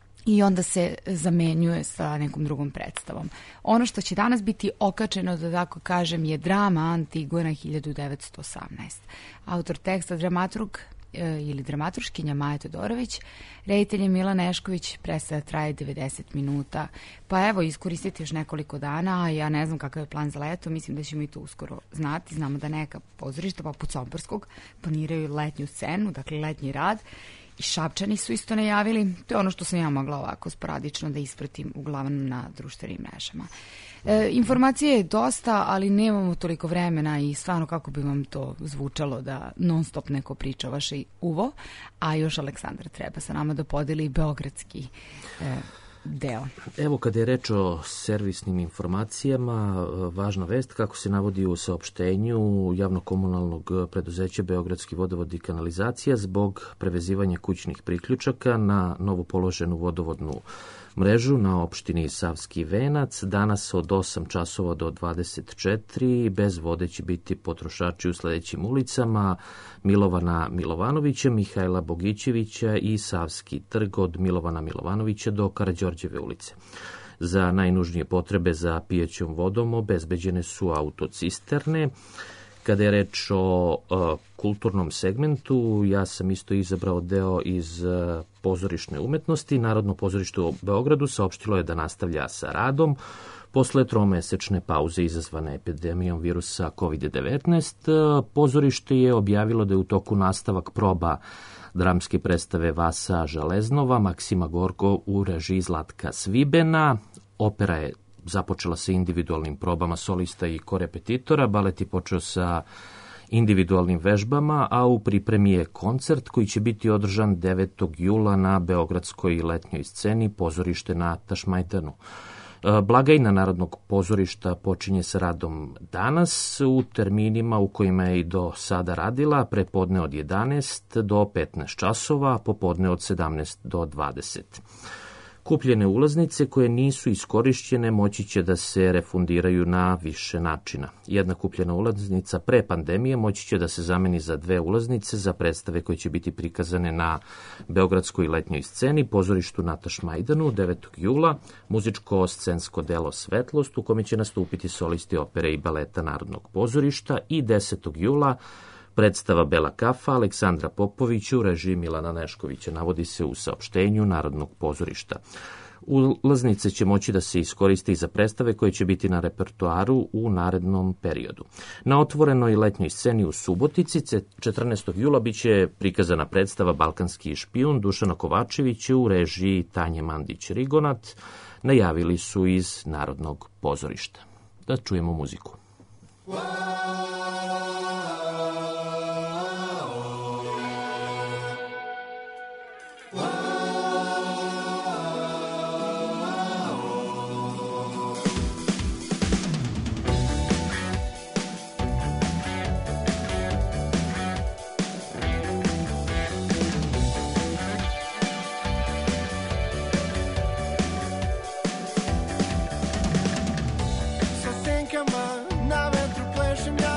I onda se zamenjuje sa nekom drugom predstavom. Ono što će danas biti okačeno, da tako kažem, je drama Antigona hiljadu devetsto osamnaest. Autor teksta dramaturg ili dramaturškinja Maja Todorović, reditelj je Milan Nešković, predstava traje devedeset minuta. Pa evo, iskoristite još nekoliko dana, a ja ne znam kakav je plan za leto, mislim da ćemo i to uskoro znati. Znamo da neka pozorišta poput Somborskog planiraju letnju scenu, dakle letnji rad, i Šapčani su isto najavili. To je ono što sam ja mogla ovako sporadično da ispratim, uglavnom na društvenim mrežama. E, informacije je dosta, ali nemamo toliko vremena i stvarno kako bi vam to zvučalo da non stop neko priča o vašoj uvo, a još Aleksandar treba sa nama da podeli beogradski e, deo. Evo, kada je reč o servisnim informacijama, važna vest, kako se navodi u saopštenju javno-komunalnog preduzeća Beogradski vodovod i kanalizacija, zbog prevezivanja kućnih priključaka na novo položenu vodovodnu mrežu na opštini Savski Venac. Danas od osam časova do dvadeset četiri bez vode će biti potrošači u sledećim ulicama: Milovana Milovanovića, Mihajla Bogićevića i Savski trg od Milovana Milovanovića do Karađorđeve ulice. Za najnužnije potrebe za pijećom vodom obezbeđene su autocisterne. Kada je reč o uh, kulturnom segmentu, ja sam isto izabrao deo iz uh, pozorišne umetnosti. Narodno pozorište u Beogradu saopštilo je da nastavlja sa radom posle tromesečne pauze izazvane epidemijom virusa kovid devetnaest. Uh, pozorište je objavilo da je u toku nastavak proba dramske predstave Vasa Železnova, Maksima Gorko u režiji Zlatka Svibena. Opera je započela sa individualnim probama solista i korepetitora, balet je počeo sa individualnim vežbama, a u pripremi je koncert koji će biti održan devetog jula na beogradskoj letnjoj sceni pozorište na Tašmajdanu. Blagajna Narodnog pozorišta počinje sa radom danas u terminima u kojima je i do sada radila, prepodne od jedanaest do petnaest časova, popodne od sedamnaest do dvadeset. Kupljene ulaznice koje nisu iskorišćene moći će da se refundiraju na više načina. Jedna kupljena ulaznica pre pandemije moći će da se zameni za dve ulaznice za predstave koje će biti prikazane na beogradskoj letnjoj sceni, pozorištu na Tašmajdanu devetog jula, muzičko-scensko delo Svetlost u kome će nastupiti solisti opere i baleta Narodnog pozorišta i desetog jula predstava Bela kafa Aleksandra Popovića u režiji Milana Neškovića, navodi se u saopštenju Narodnog pozorišta. Ulaznice će moći da se iskoriste i za predstave koje će biti na repertoaru u narednom periodu. Na otvorenoj letnjoj sceni u Subotici četrnaestog jula biće prikazana predstava Balkanski špijun Dušana Kovačevića u režiji Tanje Mandić-Rigonat, najavili su iz Narodnog pozorišta. Da čujemo muziku. Nave through pleasure.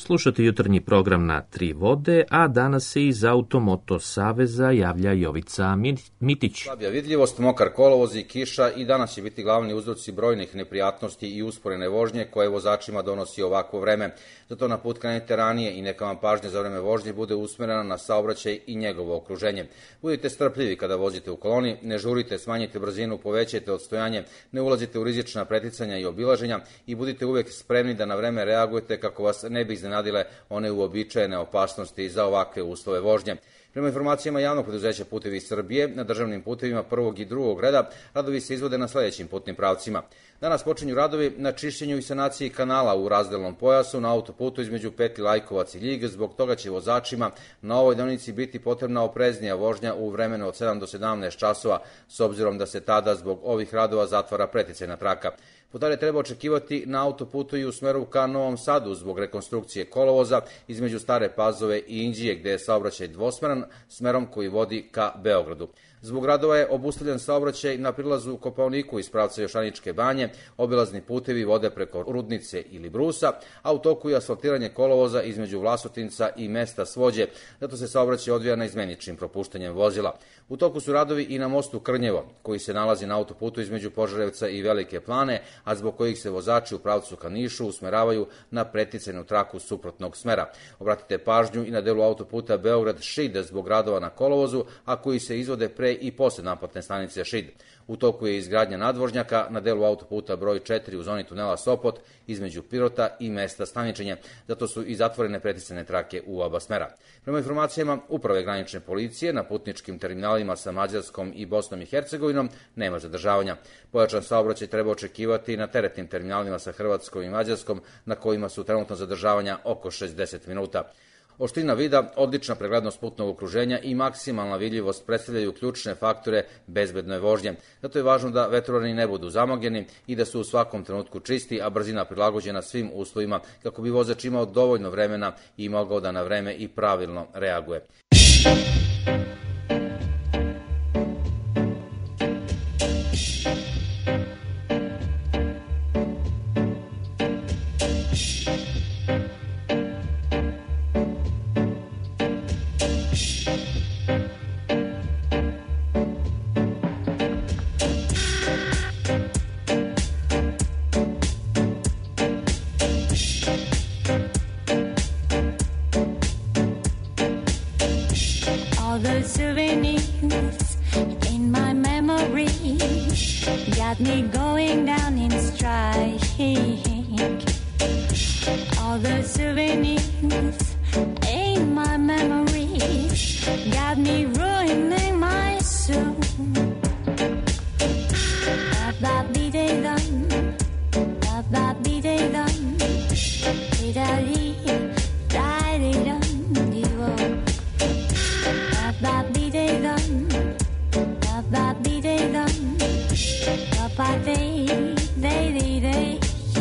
Slušate jutarnji program na Tri vode, a danas se iz Automoto Saveza javlja Jovica Mitić. Slabija vidljivost, mokar kolovoz i kiša i danas će biti glavni uzroci brojnih neprijatnosti i usporene vožnje koje vozačima donosi ovakvo vreme. Zato na put krenite ranije i neka vam pažnja za vreme vožnje bude usmerena na saobraćaj i njegovo okruženje. Budite strpljivi kada vozite u koloni, ne žurite, smanjite brzinu, povećajte odstojanje, ne ulazite u rizična preticanja i obilaženja i budite uvek spremni da na vreme reagujete kako vas ne bi iznenadile one uobičajene opasnosti za ovakve uslove vožnje. Prema informacijama javnog preduzeća Putevi Srbije, na državnim putevima prvog i drugog reda radovi se izvode na sledećim putnim pravcima. Danas počinju radovi na čišćenju i sanaciji kanala u razdelnom pojasu na autoputu između petlji Lajkovac i Ljig, zbog toga će vozačima na ovoj deonici biti potrebna opreznija vožnja u vremenu od sedam do sedamnaest časova, s obzirom da se tada zbog ovih radova zatvara preticajna traka. Putare treba očekivati na autoputu i u smeru ka Novom Sadu zbog rekonstrukcije kolovoza između Stare Pazove i Inđije, gde je saobraćaj dvosmeran smerom koji vodi ka Beogradu. Zbog radova je obustavljen saobraćaj na prilazu u Kopaoniku iz pravca Jošaničke banje, obilazni putevi vode preko Rudnice ili Brusa, a u toku je asfaltiranje kolovoza između Vlasotinca i mesta Svođe, zato se saobraćaj odvija na izmeničnim propuštanjem vozila. U toku su radovi i na mostu Krnjevo, koji se nalazi na autoputu između Požarevca i Velike Plane, a zbog kojih se vozači u pravcu ka Nišu usmeravaju na preticajnu traku suprotnog smera. Obratite pažnju i na delu autoputa Beograd-Šid zbog radova na kolovozu, a koji se izvode pre i posle naplatne stanice Šid. U toku je izgradnja nadvožnjaka na delu autoputa broj četiri u zoni tunela Sopot između Pirota i mesta Staničenje, zato su i zatvorene preticajne trake u oba smera. Prema informacijama Uprave granične policije, na putničkim terminalima sa Mađarskom i Bosnom i Hercegovinom nema zadržavanja. Pojačan saobraćaj treba očekivati na teretnim terminalima sa Hrvatskom i Mađarskom, na kojima su trenutno zadržavanja oko šezdeset minuta. Oštrina vida, odlična preglednost putnog okruženja i maksimalna vidljivost predstavljaju ključne faktore bezbedne vožnje. Zato je važno da vetrolani ne budu zamagljeni i da su u svakom trenutku čisti, a brzina prilagođena svim uslovima kako bi vozač imao dovoljno vremena i mogao da na vreme i pravilno reaguje. Got me going down in strike. All the souvenirs in my memories got me ruining my soul. Ba-ba-dee-dee-dum, ba-ba-dee-dee-dum, dee-da-dee-da-dee-dum, dee-wo. Ba-ba-dee-dee-dum, ba-ba-dee-dee-dum, ba-ba-dee-dee-dee-dee,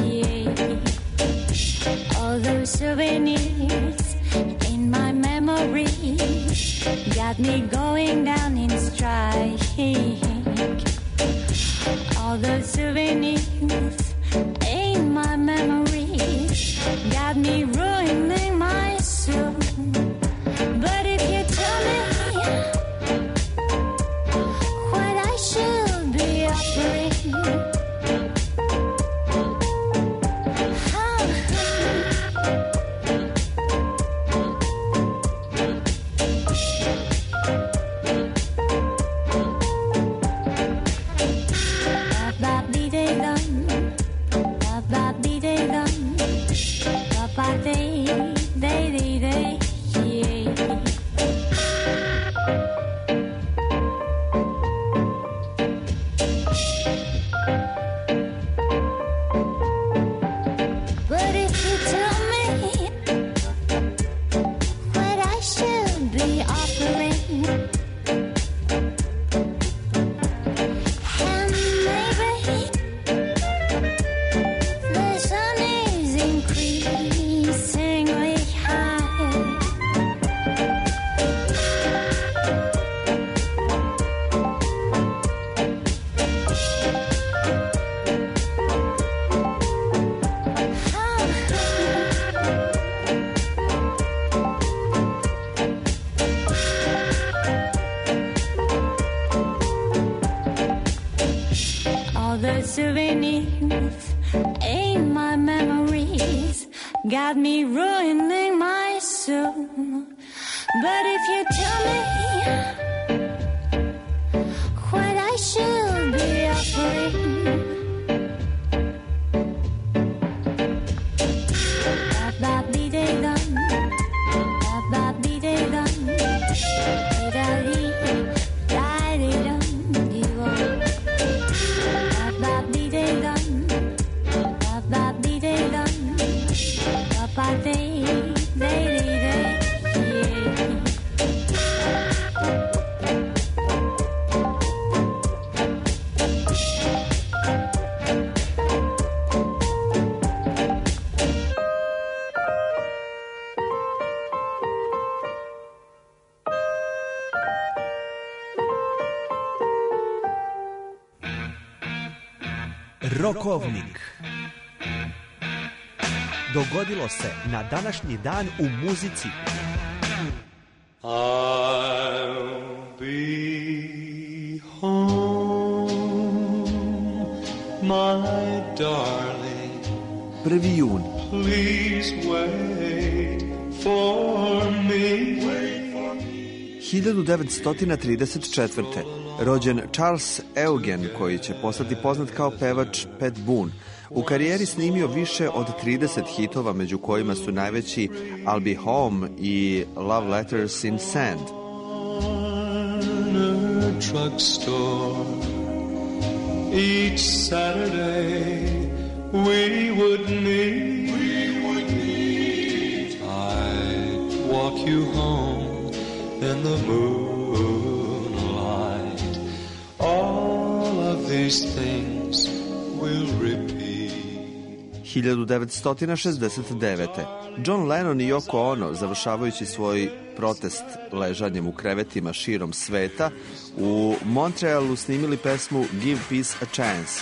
yeah. All those souvenirs in my memory got me going down in strike. All the souvenirs in my memory got me ruining my soul. But if you tell me what I should be offering, got me ruining my soul. But if you tell me what I should be offering, ba-ba-dee-dee-dum, ba-ba-dee-dee-dum, dee-da-dee, da-dee-dum, dee-wum, ba-ba-dee-dee-dum, ba-ba-dee-dee-dum, ba-ba-dee-dee-dee-dee. Rokovnik. Dogodilo se na današnji dan u muzici. I'll be home, my darling. prvi jun. Please wait for me. hiljadu devetsto trideset četvrte. rođen Charles Eugene, koji će postati poznat kao pevač Pat Boone. U karijeri snimio više od trideset hitova, među kojima su najveći I'll Be Home i Love Letters in Sand. Each Saturday we would meet, we would meet. I'd walk you home in the moonlight. All of these things will repeat. hiljadu devetsto šezdeset devete. John Lennon i Yoko Ono, završavajući svoj protest ležanjem u krevetima širom sveta, u Montrealu snimili pesmu Give Peace a Chance.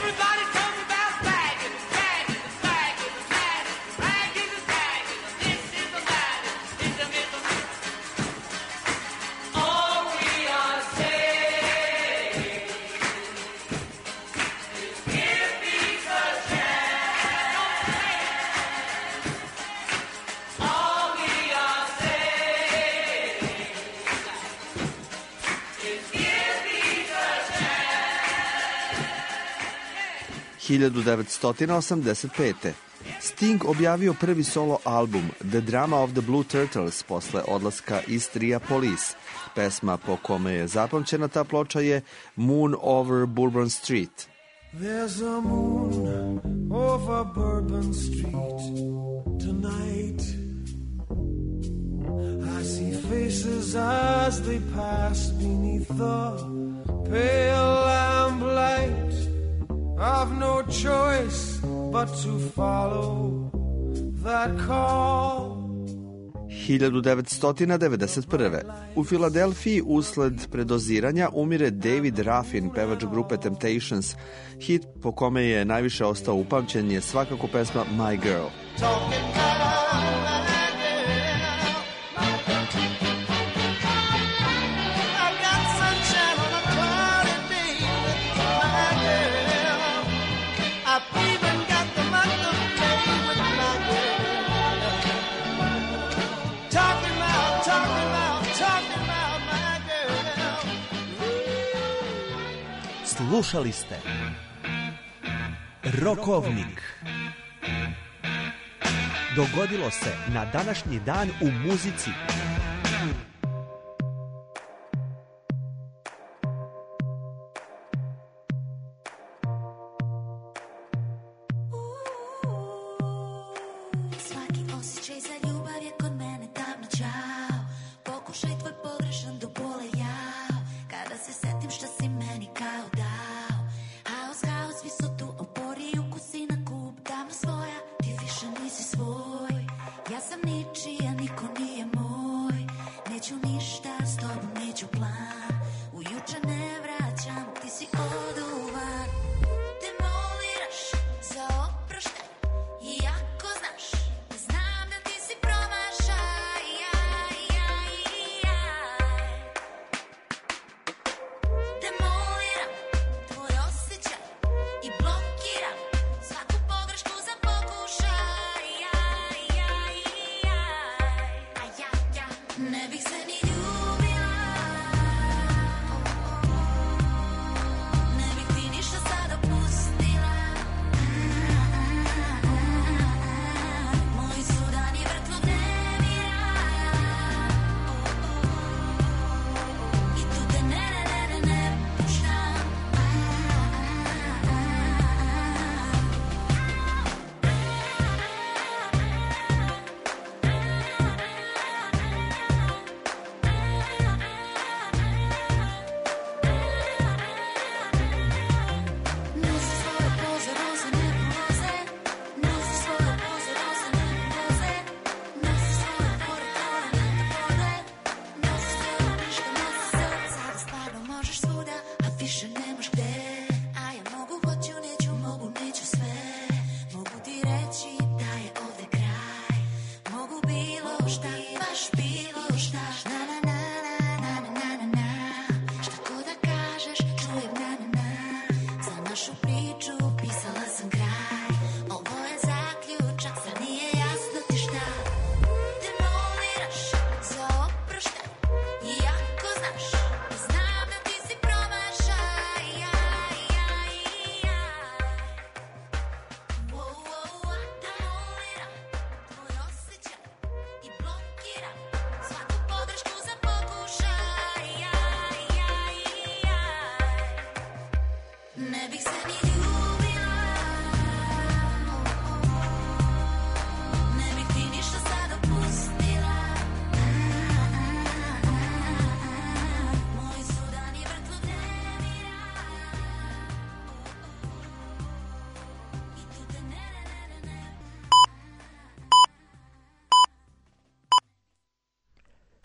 hiljadu devetsto osamdeset pete. Sting objavio prvi solo album The Drama of the Blue Turtles posle odlaska iz trija Police. Pesma po kome je zapamćena ta ploča je Moon Over Bourbon Street. There's a moon over Bourbon Street tonight. I see faces as they pass beneath the pale lamplight. I've no choice but to follow that call. hiljadu devetsto devedeset prve. U Filadelfiji usled predoziranja umire David Ruffin, pevač grupe Temptations. Hit po kome je najviše ostao upamćen je svakako pesma My Girl. Slušali ste Rokovnik. Dogodilo se na današnji dan u muzici. Svaki osjećaj za ljubav je kod mene davno čao. Pokušaj tvoj pogrešan do bole jao. Kada se setim šta si meni kao dao. Haos, haos, visotu, opori, ukusi na kup. Davno svoja, ti više nisi svoj. Ja sam ničija, niko nije moj. Neću ništa, s tobom neću plan. U juče ne vraćam, ti si oduvan. Demoliraš za oproštaj. Iako znaš, znam da ti si promašaj. Jaj, jaj, jaj. Demoliram tvoj osjećaj i blokiram svaku pogrešku za pokušaj. Jaj,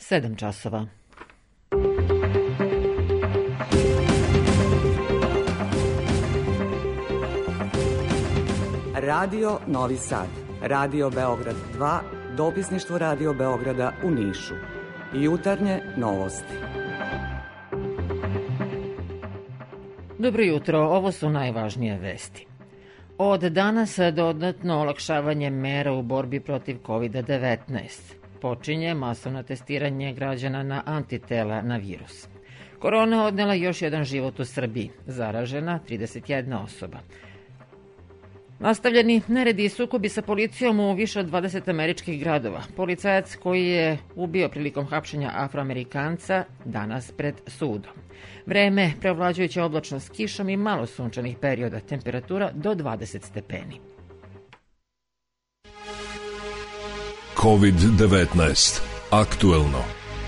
sedam časova. Radio Novi Sad, Radio Beograd dva, dopisništvo Radio Beograda u Nišu. Jutarnje novosti. Dobro jutro, ovo su najvažnije vesti. Od danas dodatno olakšavanje mera u borbi protiv kovid devetnaest. Počinje masovno testiranje građana na antitela na virus. Korona odnela još jedan život u Srbiji, zaražena trideset jedna osoba. Nastavljeni neredi i sukobi sa policijom u više od dvadeset američkih gradova. Policajac koji je ubio prilikom hapšenja Afroamerikanca danas pred sudom. Vreme preovlađujuća oblačnost s kišom i malo sunčanih perioda, temperatura do dvadeset stepeni. kovid devetnaest. Aktuelno.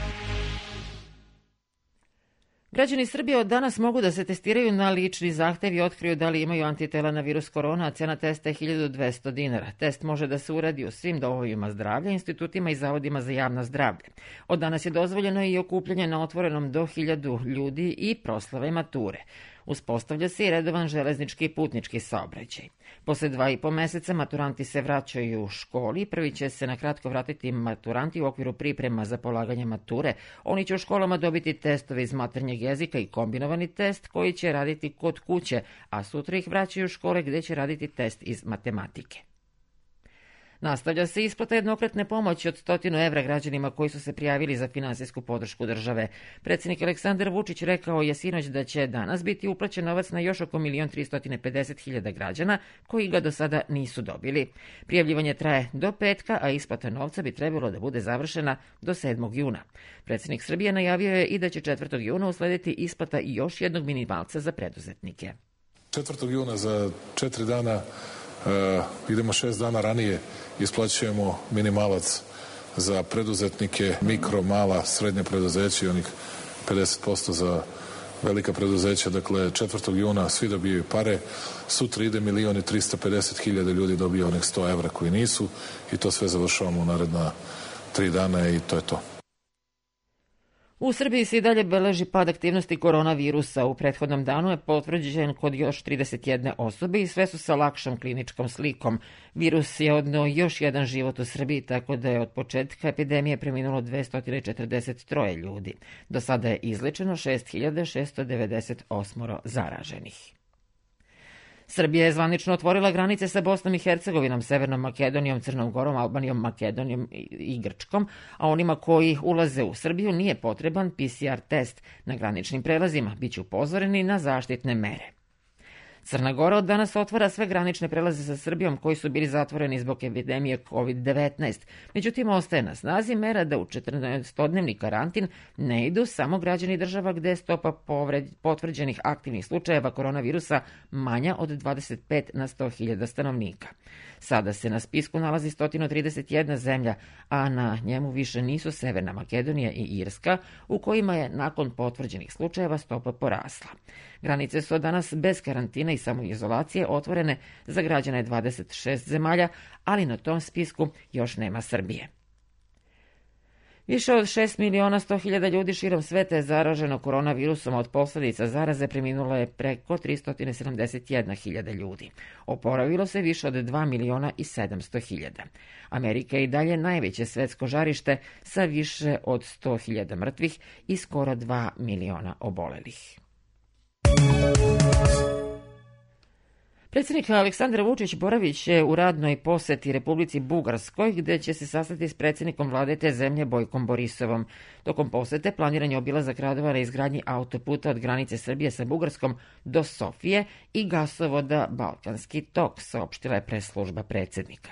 Građani Srbije od danas mogu da se testiraju na lični zahtev i otkriju da li imaju antitela na virus korona, a cena testa je hiljadu dvesta dinara. Test može da se uradi u svim domovima zdravlja, institutima i zavodima za javno zdravlje. Od danas je dozvoljeno i okupljanje na otvorenom do hiljadu ljudi i proslave mature. Uspostavlja se i redovan železnički i putnički saobraćaj. Posle dva i po meseca maturanti se vraćaju u školi. Prvi će se na kratko vratiti maturanti u okviru priprema za polaganje mature. Oni će u školama dobiti testove iz maternjeg jezika i kombinovani test koji će raditi kod kuće, a sutra ih vraćaju u škole gde će raditi test iz matematike. Nastavlja se isplata jednokratne pomoći od stotinu evra građanima koji su se prijavili za finansijsku podršku države. Predsjednik Aleksandar Vučić rekao je sinoć da će danas biti uplaćen novac na još oko milion tristo pedeset hiljada građana koji ga do sada nisu dobili. Prijavljivanje traje do petka, a isplata novca bi trebalo da bude završena do sedmog juna. Predsjednik Srbije najavio je i da će četvrtog juna uslediti isplata još jednog minimalca za preduzetnike. četvrtog juna za četiri dana Uh, idemo šest dana ranije, isplaćujemo minimalac za preduzetnike, mikro, mala, srednje preduzeće i onih pedeset posto za velika preduzeća. Dakle, četvrtog juna svi dobijaju pare, sutra ide milion i tristo pedeset hiljada ljudi dobije onih sto evra koji nisu i to sve završavamo u naredna tri dana i to je to. U Srbiji se i dalje beleži pad aktivnosti koronavirusa. U prethodnom danu je potvrđen kod još trideset jedne osobe i sve su sa lakšom kliničkom slikom. Virus je odneo još jedan život u Srbiji, tako da je od početka epidemije preminulo dvesta četrdeset tri ljudi. Do sada je izlečeno šest hiljada šesto devedeset osam zaraženih. Srbija je zvanično otvorila granice sa Bosnom i Hercegovinom, Severnom Makedonijom, Crnom Gorom, Albanijom, Makedonijom i Grčkom, a onima koji ulaze u Srbiju nije potreban P C R test na graničnim prelazima, bit će upozoreni na zaštitne mere. Crna Gora od danas otvara sve granične prelaze sa Srbijom koji su bili zatvoreni zbog epidemije kovid devetnaest. Međutim, ostaje na snazi mera da u četrnaestodnevni karantin ne idu samo građani država gde je stopa potvrđenih aktivnih slučajeva koronavirusa manja od dvadeset pet na sto hiljada stanovnika. Sada se na spisku nalazi sto trideset jedna zemlja, a na njemu više nisu Severna Makedonija i Irska, u kojima je nakon potvrđenih slučajeva stopa porasla. Granice su od danas bez karantina i samoizolacije otvorene za građane dvadeset šest zemalja, ali na tom spisku još nema Srbije. Više od šest miliona sto hiljada ljudi širom sveta je zaraženo koronavirusom, od posljedica zaraze preminulo je preko tristo sedamdeset jedna hiljada ljudi. Oporavilo se više od dva miliona i sedamsto hiljada. Amerika je i dalje najveće svetsko žarište sa više od sto hiljada mrtvih i skoro dva miliona obolelih. Predsjednik Aleksandar Vučić boravit će u radnoj poseti Republici Bugarskoj, gde će se sastati s predsjednikom vlade te zemlje Bojkom Borisovom. Tokom posete planiran je obilazak radova na izgradnji autoputa od granice Srbije sa Bugarskom do Sofije i gasovoda Balkanski tok, saopštila je press-služba predsjednika.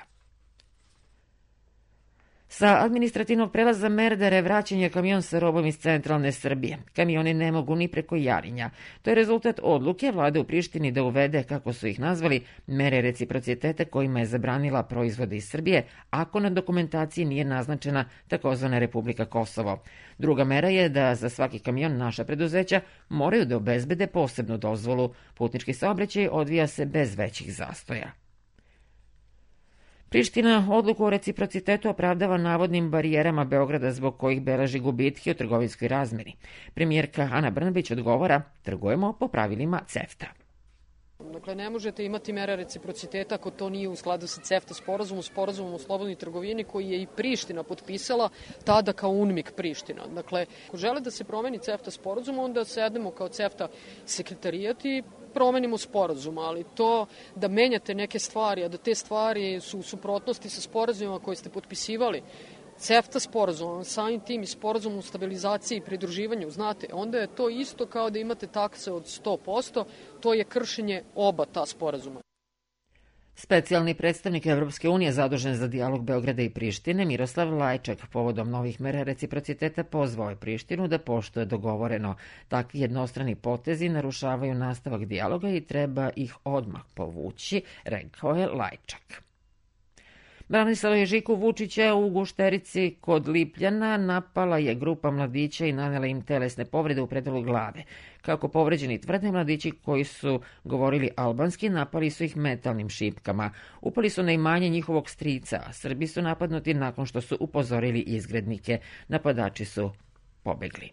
Sa administrativnog prelaza Merdare vraćen je kamion sa robom iz centralne Srbije. Kamioni ne mogu ni preko Jarinja. To je rezultat odluke vlade u Prištini da uvede, kako su ih nazvali, mere reciprociteta kojima je zabranila proizvode iz Srbije ako na dokumentaciji nije naznačena takozvana Republika Kosovo. Druga mera je da za svaki kamion naša preduzeća moraju da obezbede posebnu dozvolu. Putnički saobraćaj odvija se bez većih zastoja. Priština odluku o reciprocitetu opravdava navodnim barijerama Beograda zbog kojih beleži gubitke u trgovinskoj razmeri. Premijerka Ana Brnabić odgovara: trgujemo po pravilima CEFTA. Dakle, ne možete imati mere reciprociteta ako to nije u skladu sa CEFTA sporazumom, sporazumom o slobodnoj trgovini koji je i Priština potpisala tada kao UNMIK Priština. Dakle, ako žele da se promeni CEFTA sporazum, onda sednemo kao CEFTA sekretarijat i promenimo sporazum, ali to da menjate neke stvari, a da te stvari su u suprotnosti sa sporazumima koje ste potpisivali, CEFTA sporazum, samim tim i sporazum o stabilizaciji i pridruživanju, znate, onda je to isto kao da imate takse od sto posto, to je kršenje oba ta sporazuma. Specijalni predstavnik Evropske unije zadužen za dijalog Beograda i Prištine, Miroslav Lajčak, povodom novih mera reciprociteta pozvao je Prištinu da poštuje dogovoreno. Takvi jednostrani potezi narušavaju nastavak dijaloga i treba ih odmah povući, rekao je Lajčak. Branislava Ježiku Vučića u Gušterici kod Lipljana napala je grupa mladića i nanela im telesne povrede u predelu glave. Kako povređeni tvrde, mladići koji su govorili albanski napali su ih metalnim šipkama. Upali su na imanje njihovog strica, a Srbi su napadnuti nakon što su upozorili izgrednike. Napadači su pobegli.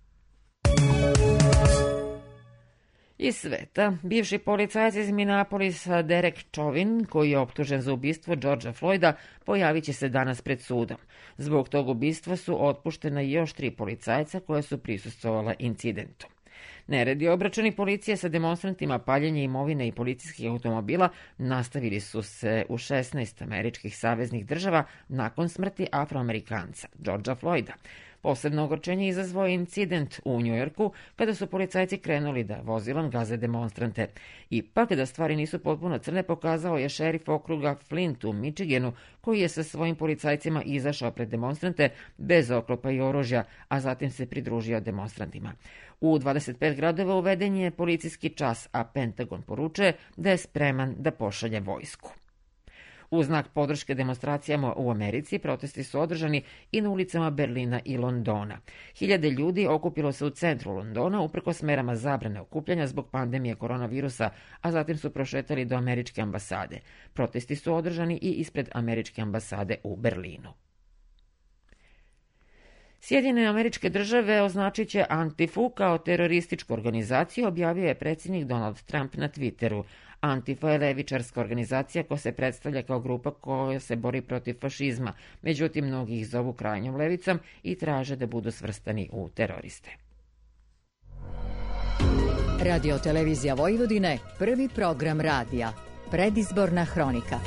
Iz sveta, bivši policajac iz Minneapolisa Derek Chauvin, koji je optužen za ubistvo Georgea Floyda, pojavit će se danas pred sudom. Zbog tog ubistva su otpuštena još tri policajca koja su prisustvovala incidentu. Neredi obračuni policije sa demonstrantima, paljenje imovine i policijskih automobila nastavili su se u šesnaest američkih saveznih država nakon smrti Afroamerikanca Georgea Floyda. Posebno ogorčenje izazvao je incident u Njujorku kada su policajci krenuli da vozilom gaze demonstrante. Ipak, da stvari nisu potpuno crne, pokazao je šerif okruga Flint u Michiganu, koji je sa svojim policajcima izašao pred demonstrante bez oklopa i oružja, a zatim se pridružio demonstrantima. U dvadeset pet gradova uveden je policijski čas, a Pentagon poručuje da je spreman da pošalje vojsku. U znak podrške demonstracijama u Americi, protesti su održani i na ulicama Berlina i Londona. Hiljade ljudi okupilo se u centru Londona uprkos merama zabrane okupljanja zbog pandemije koronavirusa, a zatim su prošetali do američke ambasade. Protesti su održani i ispred američke ambasade u Berlinu. Sjedinjene Američke Države označit će Antifu kao terorističku organizaciju, objavio je predsjednik Donald Trump na Twitteru. Antifa je levičarska organizacija koja se predstavlja kao grupa koja se bori protiv fašizma, međutim mnogi ih zovu krajnjom levicom i traže da budu svrstani u teroriste. Radio Televizija Vojvodine, prvi program radija, predizborna hronika.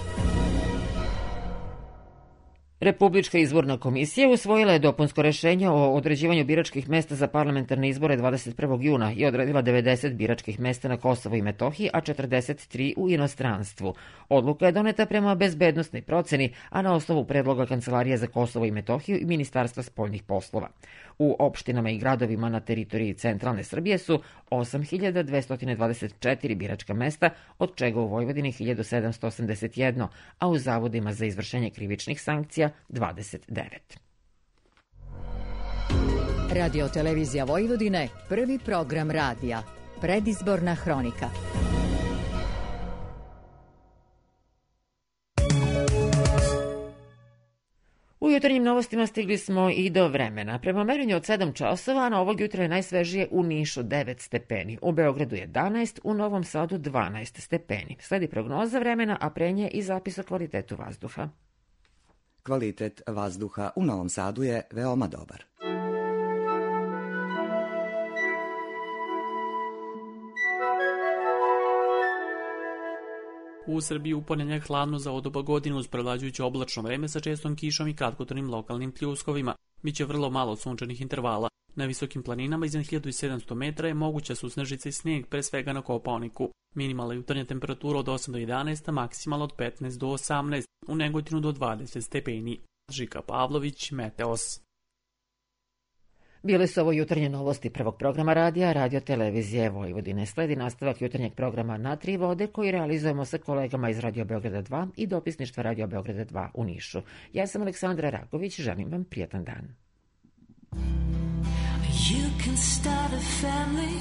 Republička izborna komisija usvojila je dopunsko rešenje o određivanju biračkih mesta za parlamentarne izbore dvadeset prvog juna i odredila devedeset biračkih mesta na Kosovu i Metohiji, a četrdeset tri u inostranstvu. Odluka je doneta prema bezbednosnoj proceni, a na osnovu predloga Kancelarije za Kosovo i Metohiju i Ministarstva spoljnih poslova. U opštinama i gradovima na teritoriji centralne Srbije su osam hiljada dvesta dvadeset četiri biračka mesta, od čega u Vojvodini hiljadu sedamsto osamdeset jedno, a u zavodima za izvršenje krivičnih sankcija dvadeset devet. Radio Televizija Vojvodine, prvi program radija, predizborna hronika. U jutarnjim novostima stigli smo i do vremena. Prema merenju od sedam časova, na ovog jutra je najsvežije u Nišu devet stepeni, u Beogradu jedanaest, u Novom Sadu dvanaest stepeni. Sledi prognoza vremena, a pre nje i zapis o kvalitetu vazduha. Kvalitet vazduha u Novom Sadu je veoma dobar. U Srbiji u ponedjeljak hladno za ovo doba godine uz prevlađujuće oblačno vreme sa čestom kišom i kratkotrajnim lokalnim pljuskovima. Biće vrlo malo sunčanih intervala. Na visokim planinama iznad hiljadu sedamsto metara je moguća su snežica i snijeg, pre svega na Kopaoniku. Minimalna jutarnja temperatura od osam do jedanaest, a maksimalna od petnaest do osamnaest, u Negotinu do dvadeset stepeni. Žika Pavlović, Meteos. Bile su ovo jutarnje novosti prvog programa radija Radio Televizije Vojvodine. Sledi nastavak jutarnjeg programa Na tri vode koji realizujemo sa kolegama iz Radio Beograda dva i dopisništva Radio Beograda dva u Nišu. Ja sam Aleksandra Raković, želim vam prijatan dan. You can start a family,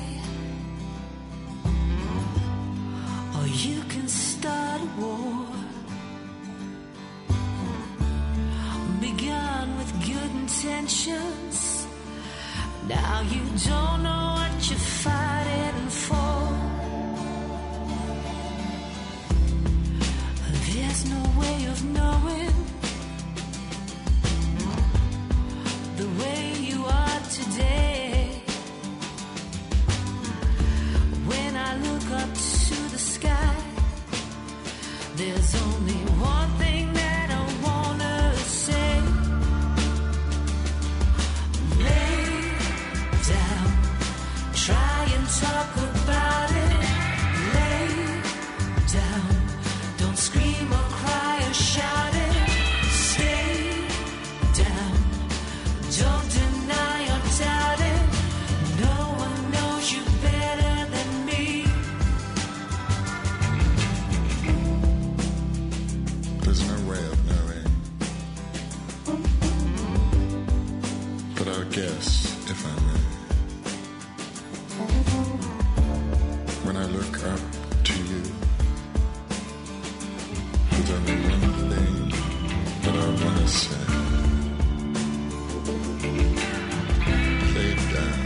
or you can start a war. begun with good intentions. Now you don't know what you're fighting for. There's no way of knowing the way you are today. When I look up to the sky, there's only one thing that I wanna say. Lay down, try and talk about it. Lay down, don't scream or cry or shout it. Stay down, don't deny or doubt it. No one knows you better than me. There's no way of knowing, but I'll guess, if I may. When I look up to you, there's only one thing that I want to say. Lay down,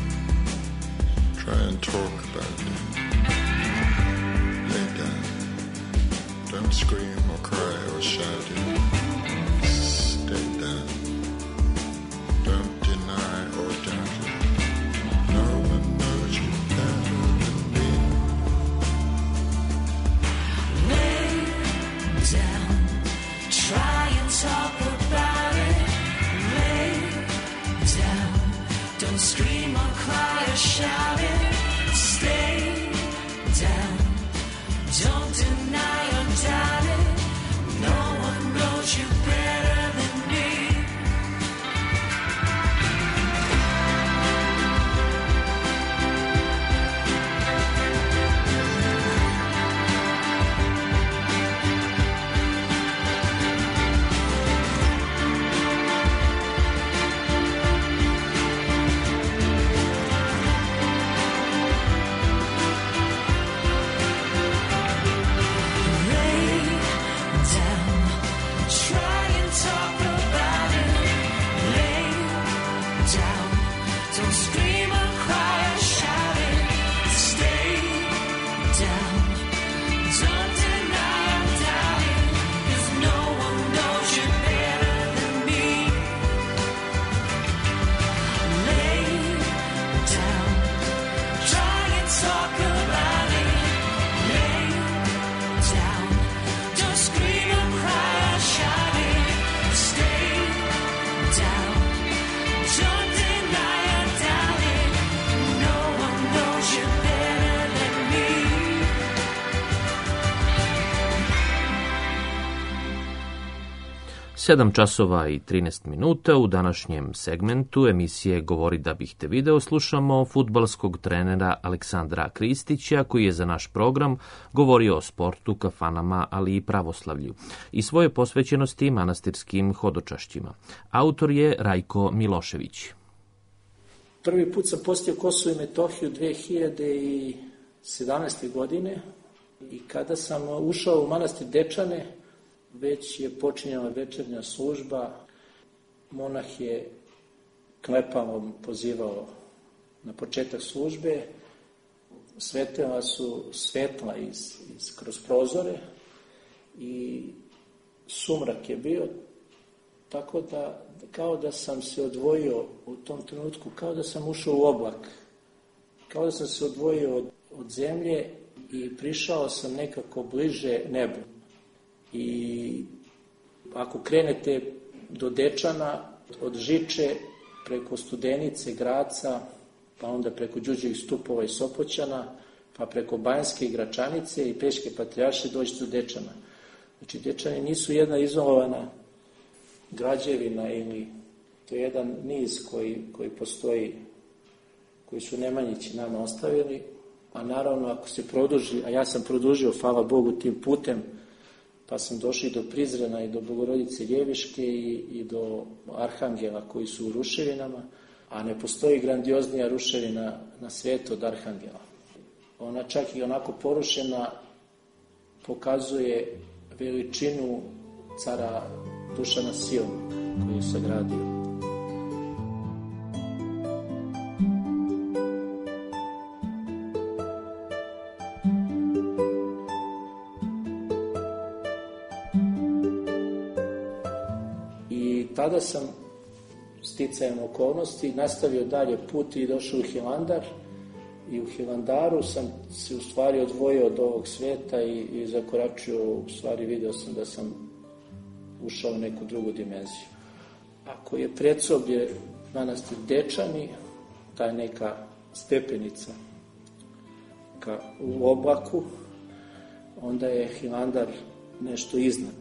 try and talk about it. Lay down, don't scream or cry or shout it. Stay down, don't deny or doubt it. No one knows you better than me. Lay down, try and talk about it. Lay down, don't scream or cry or shout it. Stay down, don't deny or doubt it. No one knows you better than me. Lay down, try and talk about it. Lay down, don't scream or cry or shout it. Stay down, don't deny or doubt it. 'Cause no one knows you better than me. Lay down, try and talk about it. Lay down, don't scream or cry or shout it. Stay down, don't deny or doubt it. No one knows you better than me. sedam časova i trinaest minuta. U današnjem segmentu emisije Govori da bih te video slušamo fudbalskog trenera Aleksandra Kristića, koji je za naš program govorio o sportu, kafanama, ali i pravoslavlju i svoje posvećenosti manastirskim hodočašćima. Autor je Rajko Milošević. Prvi put sam posjetio Kosovo i Metohiju dve hiljade sedamnaeste. godine i kada sam ušao u manastir Dečane, već je počinjala večernja služba. Monah je klepavom pozivao na početak službe. Svetila su svetla iz, iz, kroz prozore i sumrak je bio, tako da kao da sam se odvojio u tom trenutku, kao da sam ušao u oblak, kao da sam se odvojio od, od zemlje i prišao sam nekako bliže nebu. I ako krenete do Dečana, od Žiče, preko Studenice, Graca, pa onda preko Đuđevih Stupova i Sopoćana, pa preko Banjske i Gračanice i Peške Patrijaršije dođete do Dečana. Znači, Dečani nisu jedna izolovana građevina ili to je jedan niz koji, koji postoji, koji su Nemanjići nama ostavili, a naravno ako se produži, a ja sam produžio, hvala Bogu, tim putem, pa sam došao i do Prizrena i do Bogorodice Ljeviške i, i do Arhangela koji su u ruševinama, a ne postoji grandioznija ruševina na svijetu od Arhangela. Ona čak i onako porušena pokazuje veličinu cara Dušana Silna. koji je sagradio. I tada sam sticajem okolnosti nastavio dalje put i došao u Hilandar. I u Hilandaru sam se u stvari odvojio od ovog sveta i, i zakoračio, u stvari video sam da sam ušao u neku drugu dimenziju. Ako je predsoblje manastir Dečani, ta je neka stepenica ka, u oblaku, onda je Hilandar nešto iznad.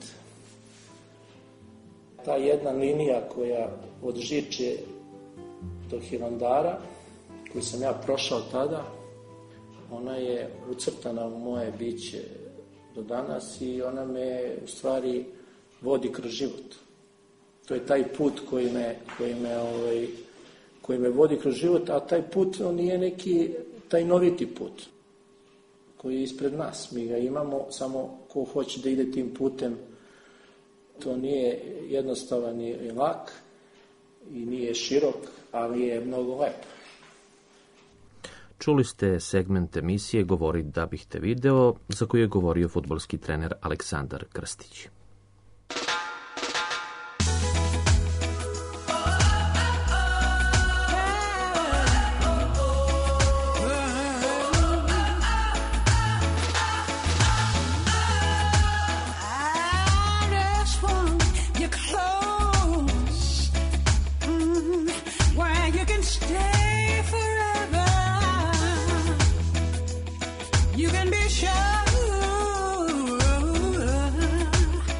Ta jedna linija koja od Žiče do Hilandara, koju sam ja prošao tada, ona je ucrtana u moje biće do danas i ona me u stvari vodi kroz život. To je taj put koji me, koji me, ovaj, koji me vodi kroz život, a taj put on nije neki tajnoviti put koji je ispred nas. Mi ga imamo, samo ko hoće da ide tim putem, to nije jednostavan i lak i nije širok, ali je mnogo lep. Čuli ste segment emisije Govori da bih te video, za koju je govorio fudbalski trener Aleksandar Krstić. You can be sure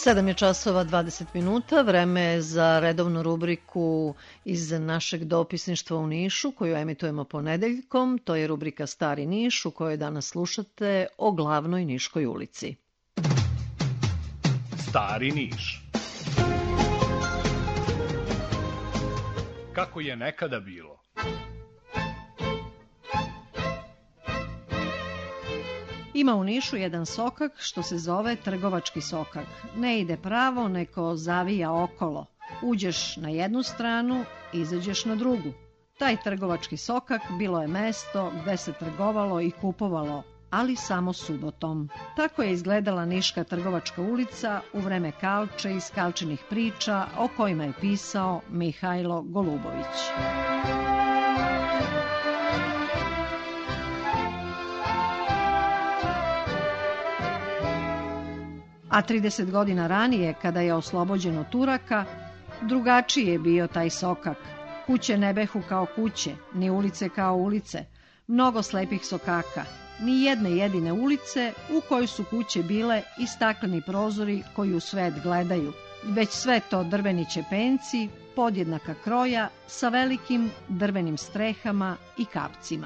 sedam je časova dvadeset minuta, vreme je za redovnu rubriku iz našeg dopisništva u Nišu, koju emitujemo ponedeljkom. To je rubrika Stari Niš, u kojoj danas slušate o glavnoj Niškoj ulici. Stari Niš. Kako je nekada bilo? Ima u Nišu jedan sokak što se zove Trgovački sokak. Ne ide pravo, neko zavija okolo. Uđeš na jednu stranu, izađeš na drugu. Taj Trgovački sokak bilo je mesto gde se trgovalo i kupovalo, ali samo subotom. Tako je izgledala Niška Trgovačka ulica u vreme Kalče i skalčinih priča o kojima je pisao Mihajlo Golubović. A trideset godina ranije, kada je oslobođen od Turaka, drugačiji je bio taj sokak. Kuće ne behu kao kuće, ni ulice kao ulice, mnogo slepih sokaka, ni jedne jedine ulice u kojoj su kuće bile i stakleni prozori koji u svet gledaju, već sve to drveni čepenci, podjednaka kroja, sa velikim drvenim strehama i kapcima.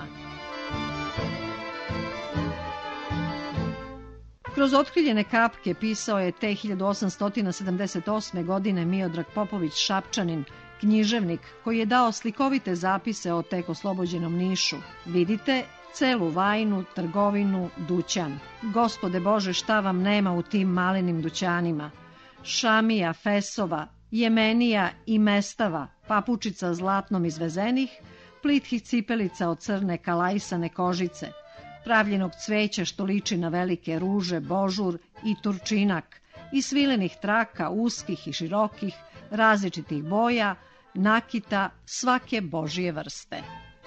Kroz otkriljene kapke pisao je te hiljadu osamsto sedamdeset osme. godine Miodrag Popović Šapčanin, književnik koji je dao slikovite zapise o tek oslobođenom Nišu. Vidite celu vajnu, trgovinu, dućan. Gospode Bože, šta vam nema u tim malenim dućanima? Šamija, fesova, jemenija i mestava, papučica zlatnom izvezenih, plitkih cipelica od crne kalajsane kožice, pravljenog cveća što liči na velike ruže, božur i turčinak, i svilenih traka, uskih i širokih, različitih boja, nakita svake božije vrste.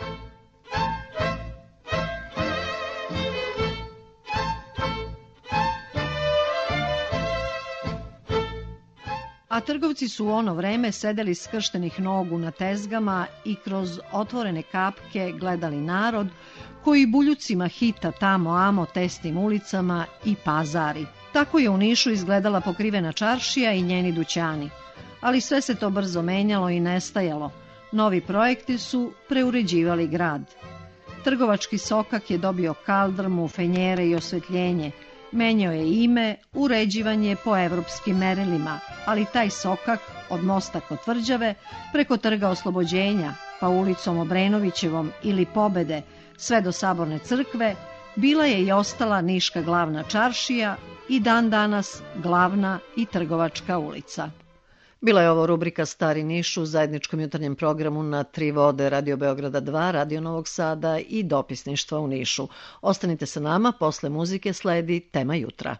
A trgovci su u ono vreme sedeli skrštenih nogu na tezgama i kroz otvorene kapke gledali narod koji buljucima hita tamo amo testim ulicama i pazari. Tako je u Nišu izgledala pokrivena čaršija i njeni dućani. Ali sve se to brzo menjalo i nestajalo. Novi projekti su preuređivali grad. Trgovački sokak je dobio kaldrmu, fenjere i osvetljenje. Menjao je ime, uređivanje po evropskim merilima, ali taj sokak od mosta kod Tvrđave, preko Trga Oslobođenja, pa ulicom Obrenovićevom ili Pobede, sve do Saborne crkve, bila je i ostala Niška glavna čaršija i dan danas glavna i trgovačka ulica. Bila je ovo rubrika Stari Niš u zajedničkom jutarnjem programu na Tri vode, Radio Beograda dva, Radio Novog Sada i dopisništva u Nišu. Ostanite sa nama, posle muzike sledi Tema jutra.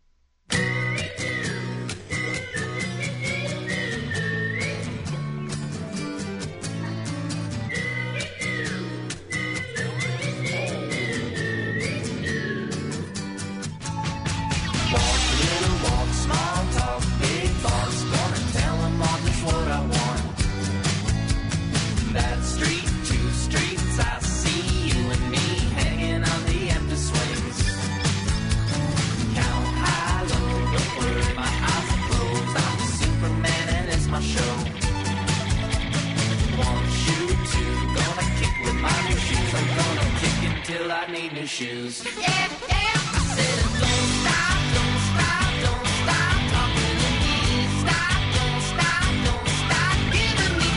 Shoes. Yeah, yeah. I said, don't stop, don't stop, don't stop talking to me. Stop, don't stop, don't stop giving me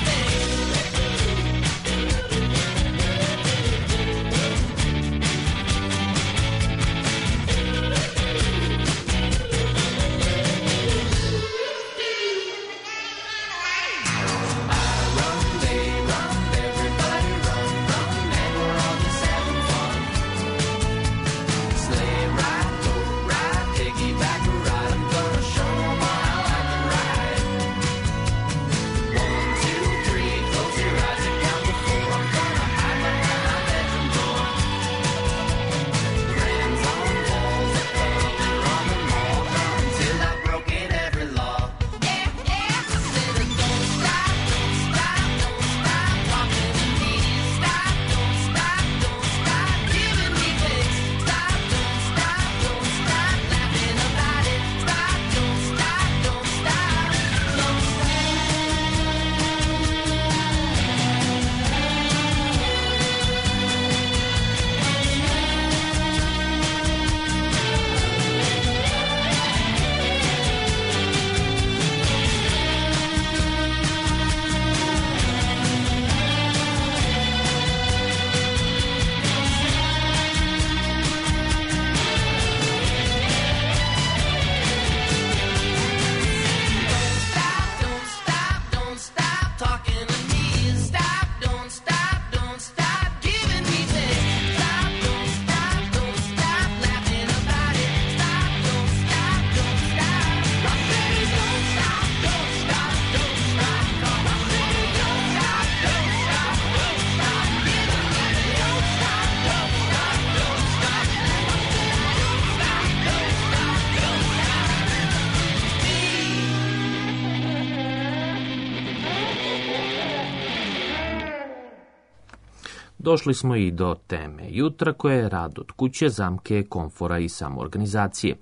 I run, they run, everybody run, run, and we're all just having fun. Slave Došli smo i do teme jutra koja je rad od kuće, zamke, komfora i samoorganizacije.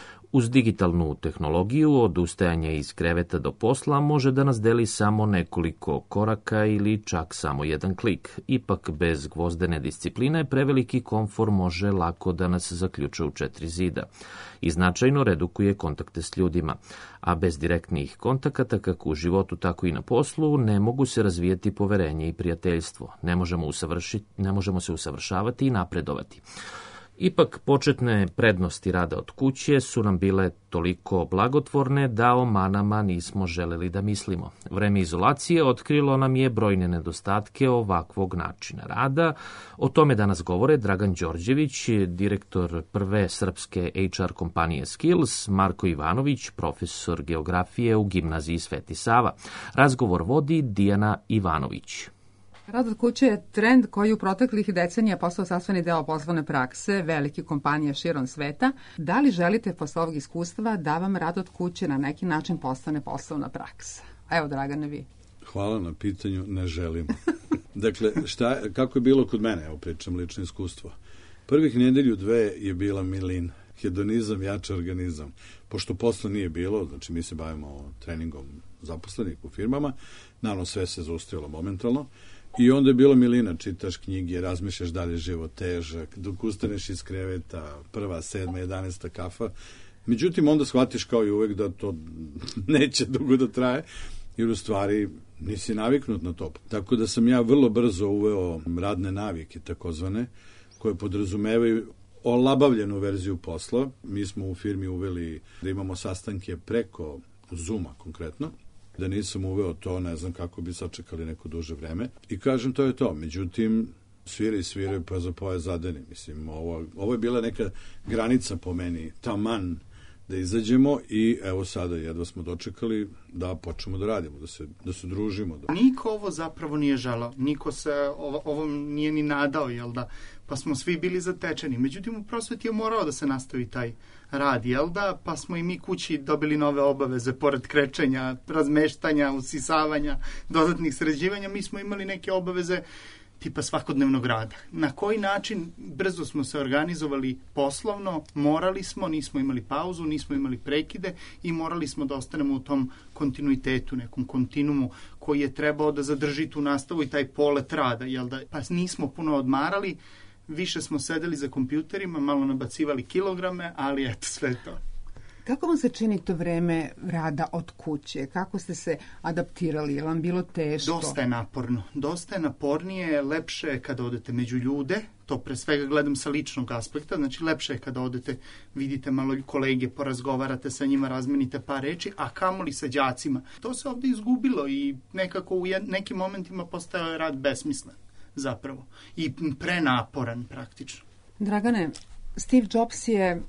Uz digitalnu tehnologiju, od ustajanja iz kreveta do posla može da nas deli samo nekoliko koraka ili čak samo jedan klik. Ipak bez gvozdene discipline preveliki komfor može lako da nas zaključa u četiri zida i značajno redukuje kontakte s ljudima. A bez direktnih kontakata, kako u životu, tako i na poslu, ne mogu se razvijati poverenje i prijateljstvo. Ne možemo, usavršiti, ne možemo se usavršavati i napredovati. Ipak, početne prednosti rada od kuće su nam bile toliko blagotvorne da o manama nismo želeli da mislimo. Vreme izolacije otkrilo nam je brojne nedostatke ovakvog načina rada. O tome danas govore Dragan Đorđević, direktor prve srpske H R kompanije Skills, Marko Ivanović, profesor geografije u gimnaziji Sveti Sava. Razgovor vodi Dijana Ivanović. Rad od kuće je trend koji u proteklih decenija postao sastavni deo poslovne prakse velike kompanije širom sveta. Da li želite posle ovog iskustva da vam rad od kuće na neki način postane poslovna praksa? Evo, Dragane, vi. Hvala na pitanju, ne želim. Dakle, šta, kako je bilo kod mene, evo pričam lično iskustvo. Prvih nedelju dve je bila milina, hedonizam, jača organizam. Pošto posla nije bilo, znači mi se bavimo treningom zaposlenih u firmama, naravno sve se zaustavilo momentalno, i onda je bilo milina, čitaš knjige, razmišljaš da li je život težak, dok ustaneš iz kreveta, prva, sedma, jedanesta kafa. Međutim, onda shvatiš kao i uvek da to neće dugo da traje, jer u stvari nisi naviknut na to. Tako da sam ja vrlo brzo uveo radne navike, takozvane, koje podrazumevaju olabavljenu verziju posla. Mi smo u firmi uveli da imamo sastanke preko Zooma konkretno, da nisam uveo to, ne znam kako bi sačekali neko duže vreme. I kažem, to je to. Međutim, sviraju i sviraju pa za poje zadani. Mislim, ovo, ovo je bila neka granica po meni, taman da izađemo i evo sada jedva smo dočekali da počnemo da radimo, da se, da se družimo. Da... Niko ovo zapravo nije želao, niko se ovo, ovo nije ni nadao, jel da? Pa smo svi bili zatečeni. Međutim, u prosveti je morao da se nastavi taj rad, jel da? Pa smo i mi kući dobili nove obaveze, pored krečenja, razmeštanja, usisavanja, dodatnih sređivanja, mi smo imali neke obaveze tipa svakodnevnog rada. Na koji način? Brzo smo se organizovali poslovno, morali smo, nismo imali pauzu, nismo imali prekide i morali smo da ostanemo u tom kontinuitetu, nekom kontinuumu koji je trebao da zadrži tu nastavu i taj polet rada, jel da? Pa nismo puno odmarali, više smo sedeli za kompjuterima, malo nabacivali kilograme, ali eto sve to. Kako vam se čini to vreme rada od kuće? Kako ste se adaptirali? Je vam bilo teško? Dosta je naporno. Dosta je napornije, lepše je kada odete među ljude. To pre svega gledam sa ličnog aspekta. Znači, lepše je kada odete, vidite malo kolege, porazgovarate sa njima, razmenite par reči, a kamoli sa đacima. To se ovde izgubilo i nekako u nekim momentima postao rad besmislen zapravo. I prenaporan praktično. Dragane, Steve Jobs je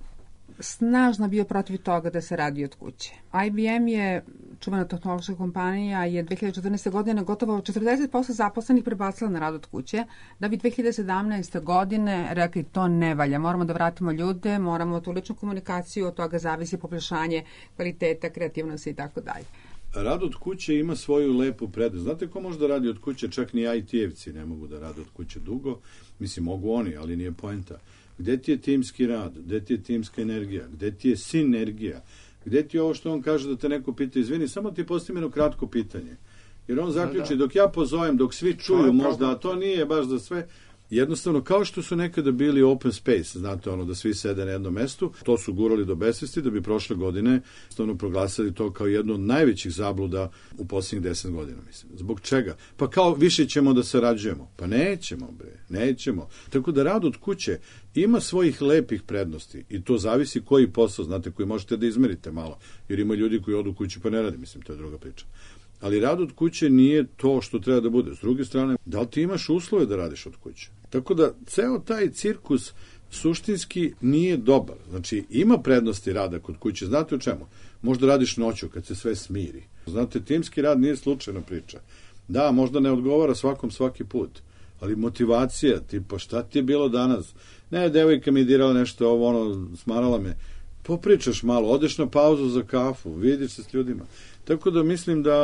snažno bio protiv toga da se radi od kuće. I B M je, čuvena tehnološka kompanija, je dve hiljade četrnaeste. godine gotovo četrdeset posto zaposlenih prebacila na rad od kuće, da bi dve hiljade sedamnaeste. godine rekli to ne valja, moramo da vratimo ljude, moramo tu ličnu komunikaciju, od toga zavisi poboljšanje kvaliteta, kreativnosti i tako dalje. Rad od kuće ima svoju lepu prednost. Znate ko može da radi od kuće? Čak ni I T-evci ne mogu da rade od kuće dugo. Mislim, mogu oni, ali nije poenta. Gde ti je timski rad? Gde ti je timska energija? Gde ti je sinergija? Gde ti je ovo što on kaže da te neko pita? Izvini, samo ti postavim jedno kratko pitanje. Jer on zaključi, dok ja pozovem, dok svi čuju možda, a to nije baš za sve. Jednostavno, kao što su nekada bili open space, znate, ono da svi sede na jednom mestu, to su gurali do besvesti da bi prošle godine jednostavno proglasili to kao jedno od najvećih zabluda u posljednjih deset godina, mislim. Zbog čega? Pa kao više ćemo da sarađujemo. Pa nećemo, bre, nećemo. Tako da rad od kuće ima svojih lepih prednosti i to zavisi koji posao, znate, koji možete da izmerite malo, jer ima ljudi koji odu kući pa ne radi, mislim, to je druga priča. Ali rad od kuće nije to što treba da bude. S druge strane, da li ti imaš uslove da radiš od kuće? Tako da, ceo taj cirkus suštinski nije dobar. Znači, ima prednosti rada kod kuće. Znate o čemu? Možda radiš noću kad se sve smiri. Znate, timski rad nije slučajna priča. Da, možda ne odgovara svakom svaki put, ali motivacija, tipa šta ti je bilo danas? Ne, devojka mi je dirala nešto, ovo, ono, smarala me. Popričaš malo, odeš na pauzu za kafu, vidiš se s ljudima. Tako da mislim da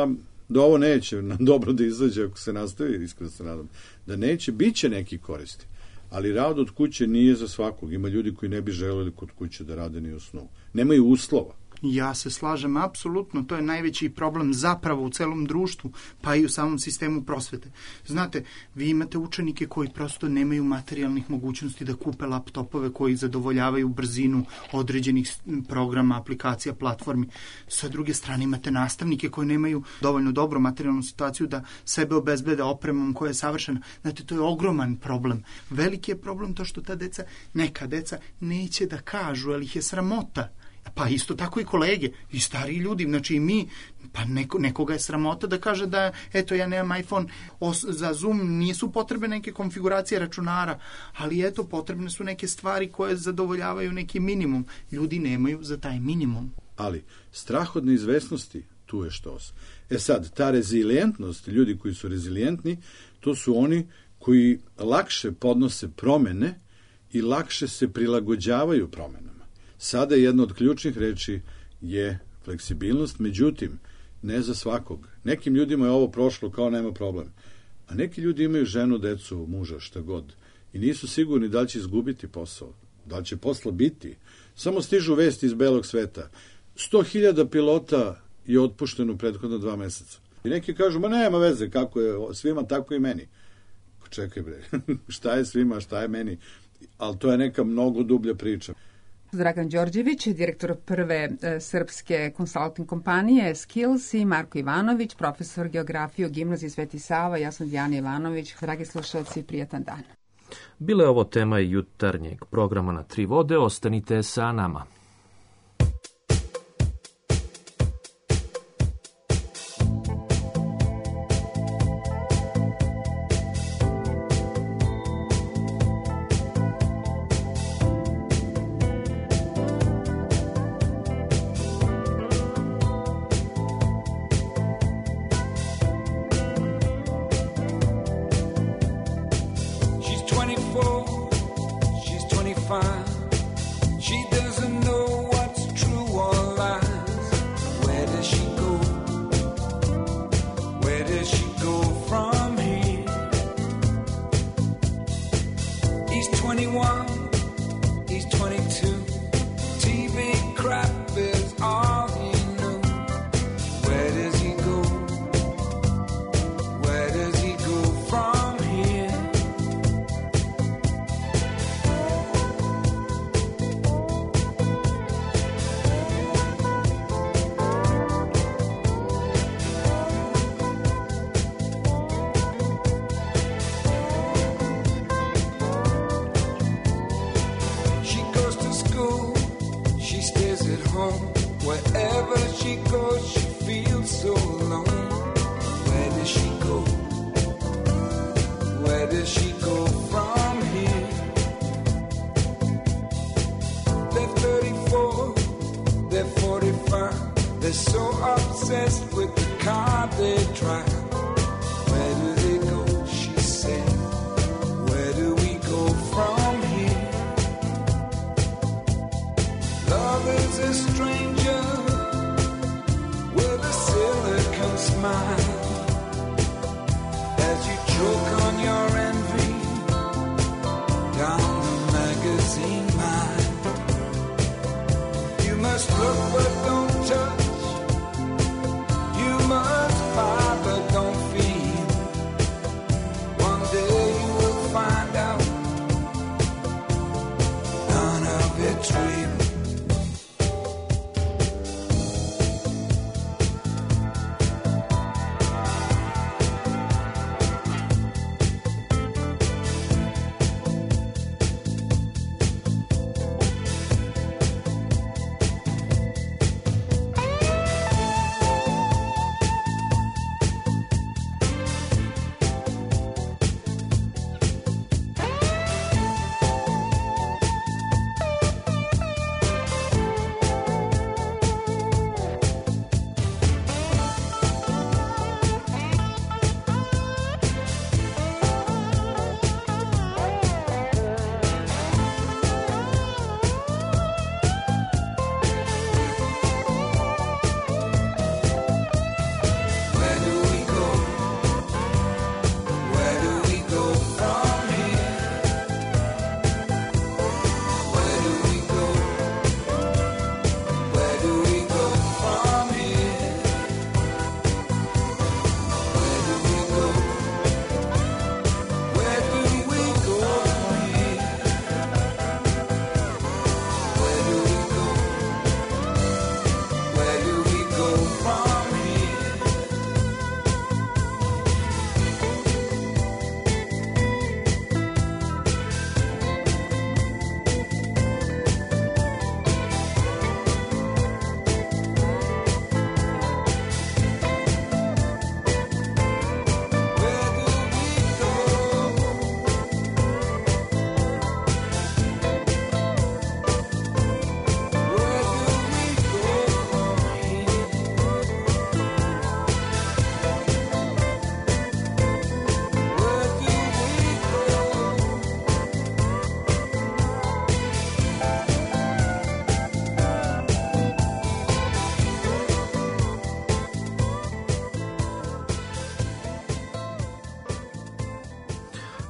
da ovo neće dobro da izađe ako se nastavi, iskreno se nadam, da neće, bit će neki koristi. Ali rad od kuće nije za svakog. Ima ljudi koji ne bi želeli kod kuće da rade ni u snu. Nemaju uslova. Ja se slažem, apsolutno, to je najveći problem zapravo u celom društvu, pa i u samom sistemu prosvete. Znate, vi imate učenike koji prosto nemaju materijalnih mogućnosti da kupe laptopove koji zadovoljavaju brzinu određenih programa, aplikacija, platformi. Sa druge strane imate nastavnike koji nemaju dovoljno dobru materijalnu situaciju da sebe obezbede opremom koja je savršena. Znate, to je ogroman problem. Veliki je problem to što ta deca, neka deca, neće da kažu, ali ih je sramota. Pa isto tako i kolege, i stariji ljudi, znači i mi, pa neko, nekoga je sramota da kaže da, eto, ja nemam iPhone, os, za Zoom nisu potrebne neke konfiguracije računara, ali eto, potrebne su neke stvari koje zadovoljavaju neki minimum. Ljudi nemaju za taj minimum. Ali strah od neizvesnosti, tu je štos. E sad, ta rezilijentnost, ljudi koji su rezilijentni, to su oni koji lakše podnose promene i lakše se prilagođavaju promenama. Sada jedna od ključnih reči je fleksibilnost, međutim, ne za svakog. Nekim ljudima je ovo prošlo kao nema problem. A neki ljudi imaju ženu, decu, muža, šta god. I nisu sigurni da li će izgubiti posao, da li će posla biti. Samo stižu vesti iz belog sveta. sto hiljada pilota je otpušteno u prethodna dva meseca. I neki kažu, ma nema veze, kako je svima, tako i meni. Čekaj bre, šta je svima, šta je meni? Ali to je neka mnogo dublja priča. Dragan Đorđević, direktor prve e, srpske konsulting kompanije Skills, i Marko Ivanović, profesor geografije u gimnaziji Sveti Sava. Ja sam Dijana Ivanović. Dragi slušalci, prijatan dan. Bila je ovo tema jutarnjeg programa na Tri vode. Ostanite sa nama.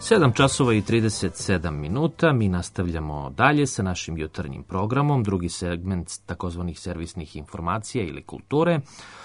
sedam časova i trideset sedam minuta, mi nastavljamo dalje sa našim jutarnjim programom, drugi segment takozvanih servisnih informacija ili kulture.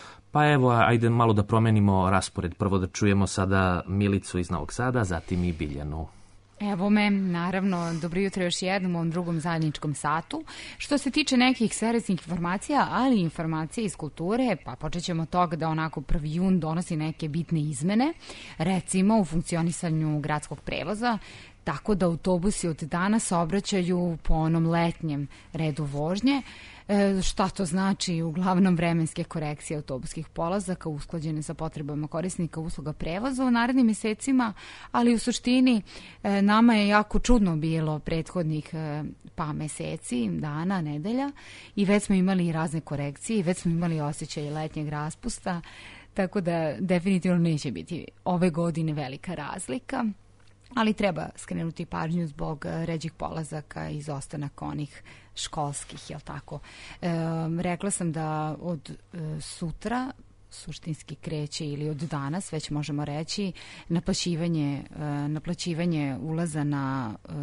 Pa evo, ajde malo da promenimo raspored. Prvo da čujemo sada Milicu iz Novog Sada, zatim i Biljanu. Evo me, naravno, dobro jutro još jednom u ovom drugom zajedničkom satu. Što se tiče nekih servisnih informacija, ali i informacije iz kulture, pa počet ćemo od toga da onako prvi jun donosi neke bitne izmene, recimo u funkcionisanju gradskog prevoza, tako da autobusi od danas saobraćaju po onom letnjem redu vožnje. E, šta to znači? Uglavnom vremenske korekcije autobuskih polazaka usklađene sa potrebama korisnika usluga prevoza u narednim mesecima, ali u suštini e, nama je jako čudno bilo prethodnih e, pa meseci, dana, nedelja i već smo imali razne korekcije i već smo imali osjećaj letnjeg raspusta, tako da definitivno neće biti ove godine velika razlika. Ali treba skrenuti pažnju zbog ređih polazaka i izostanak onih školskih, jel tako? E, rekla sam da od e, sutra suštinski kreće ili od danas, već možemo reći, naplaćivanje, e, naplaćivanje ulaza na, e,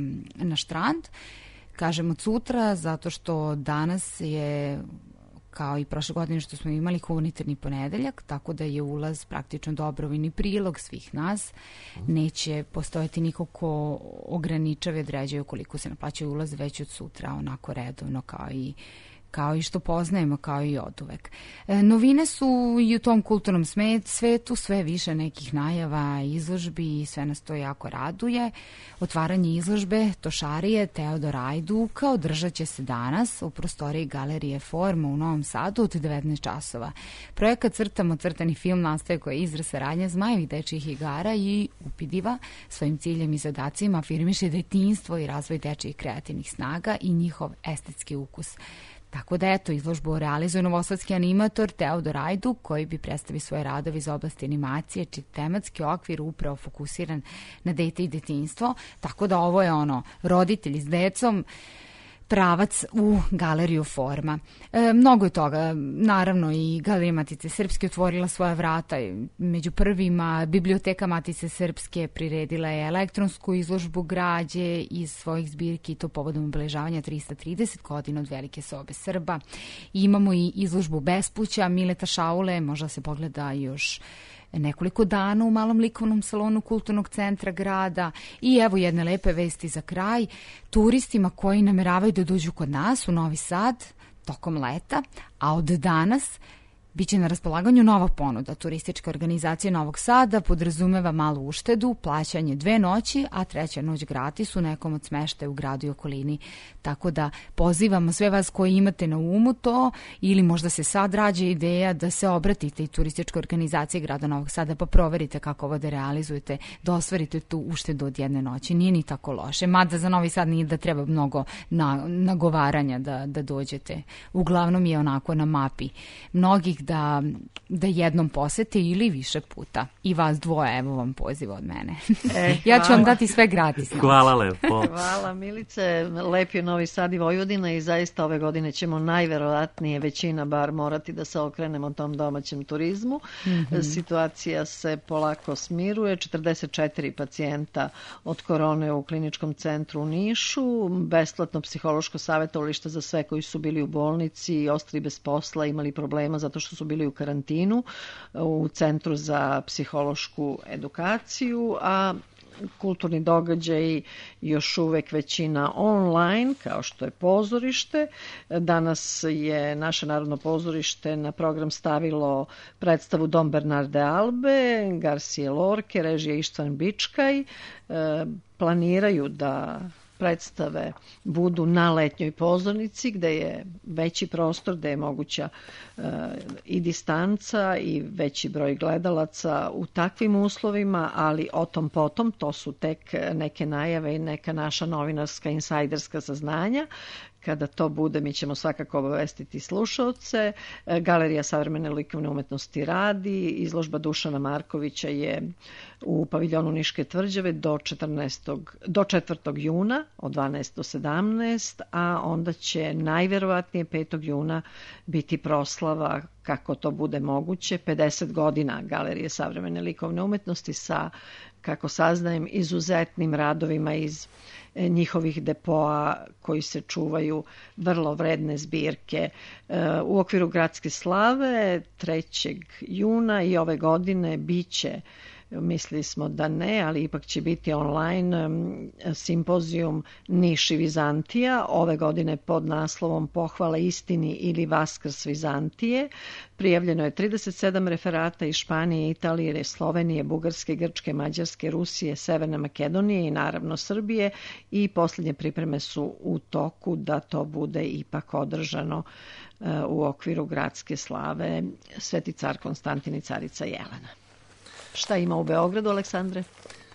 na štrand. Kažem od sutra zato što danas je, kao i prošle godine što smo imali, humanitarni ponedeljak, tako da je ulaz praktično dobrovoljni prilog svih nas. Neće postojati niko ko ograničava i određuje koliko se naplaćuje ulaz već od sutra, onako redovno kao i kao i što poznajemo, kao i oduvek. E, novine su i u tom kulturnom smet, svetu, sve više nekih najava, izložbi i sve nas to jako raduje. Otvaranje izložbe Tošarije Teodora Ajduka održat će se danas u prostoriji Galerije Forma u Novom Sadu od devetnaest časova. Projekat Crtamo crtani film nastaje koji je izraz saradnje zmajevih dečijih igara i upidiva svojim ciljem i zadacima afirmiše detinjstvo i razvoj dečijih kreativnih snaga i njihov estetski ukus. Tako da eto, izložbu realizuje novosadski animator Teodor Ajduk koji bi predstavio svoje radove iz oblasti animacije, čiji tematski okvir upravo fokusiran na dete i detinjstvo. Tako da ovo je ono, roditelji s decom, pravac u Galeriju Forma. E, mnogo je toga, naravno i Galerija Matice Srpske otvorila svoja vrata, među prvima Biblioteka Matice Srpske priredila je elektronsku izložbu građe iz svojih zbirki i to povodom obeležavanja trista trideset godina od Velike sobe Srba. I imamo i izložbu Bespuća Mileta Šaule, možda se pogleda još nekoliko dana u malom likovnom salonu Kulturnog centra grada. I evo jedne lepe vesti za kraj. Turistima koji nameravaju da dođu kod nas u Novi Sad tokom leta, a od danas biće na raspolaganju nova ponuda. Turistička organizacija Novog Sada podrazumeva malu uštedu, plaćanje dve noći, a treća noć gratis u nekom od smeštaja u gradu i okolini. Tako da pozivamo sve vas koji imate na umu to ili možda se sad rađe ideja da se obratite i turističkoj organizaciji grada Novog Sada pa proverite kako ovo da realizujete, da ostvarite tu uštedu od jedne noći. Nije ni tako loše. Mada za Novi Sad nije da treba mnogo na, nagovaranja da, da dođete. Uglavnom je onako na mapi mnogih da, da jednom posete ili više puta. I vas dvoje, evo vam poziva od mene. E, ja ću vam dati sve gratis. Hvala lepo. Hvala Milice, lep je Novi Sad i Vojvodina i zaista ove godine ćemo najverovatnije većina bar morati da se okrenemo tom domaćem turizmu. Mm-hmm. Situacija se polako smiruje, četrdeset četiri pacijenta od korone u kliničkom centru u Nišu, besplatno psihološko savjetovalište za sve koji su bili u bolnici i ostali bez posla, imali problema zato što su bili u karantinu u Centru za psihološku edukaciju, a kulturni događaj još uvek većina online, kao što je pozorište. Danas je naše Narodno pozorište na program stavilo predstavu Dom Bernarde Albe, Garcije Lorke, režija Ištvan Bičkaj. Planiraju da predstave budu na letnjoj pozornici gde je veći prostor, gde je moguća uh, i distanca i veći broj gledalaca u takvim uslovima, ali o tom potom, to su tek neke najave i neka naša novinarska insajderska saznanja. Kada to bude, mi ćemo svakako obavestiti slušaoce. Galerija savremene likovne umetnosti radi, izložba Dušana Markovića je u paviljonu Niške tvrđave do, četrnaestog do četvrtog juna od dvanaest do sedamnaest, a onda će najverovatnije petog juna biti proslava, kako to bude moguće, pedeset godina Galerije savremene likovne umetnosti sa kako saznajem, izuzetnim radovima iz njihovih depoa koji se čuvaju, vrlo vredne zbirke. U okviru Gradske slave trećeg juna i ove godine biće, mislili smo da ne, ali ipak će biti online, simpozijum Niš i Vizantija, ove godine pod naslovom Pohvala istini ili Vaskrs Vizantije. Prijavljeno je trideset sedam referata iz Španije, Italije, Slovenije, Bugarske, Grčke, Mađarske, Rusije, Severne Makedonije i naravno Srbije, i posljednje pripreme su u toku da to bude ipak održano u okviru Gradske slave Sveti car Konstantin i carica Jelena. Šta ima u Beogradu, Aleksandre?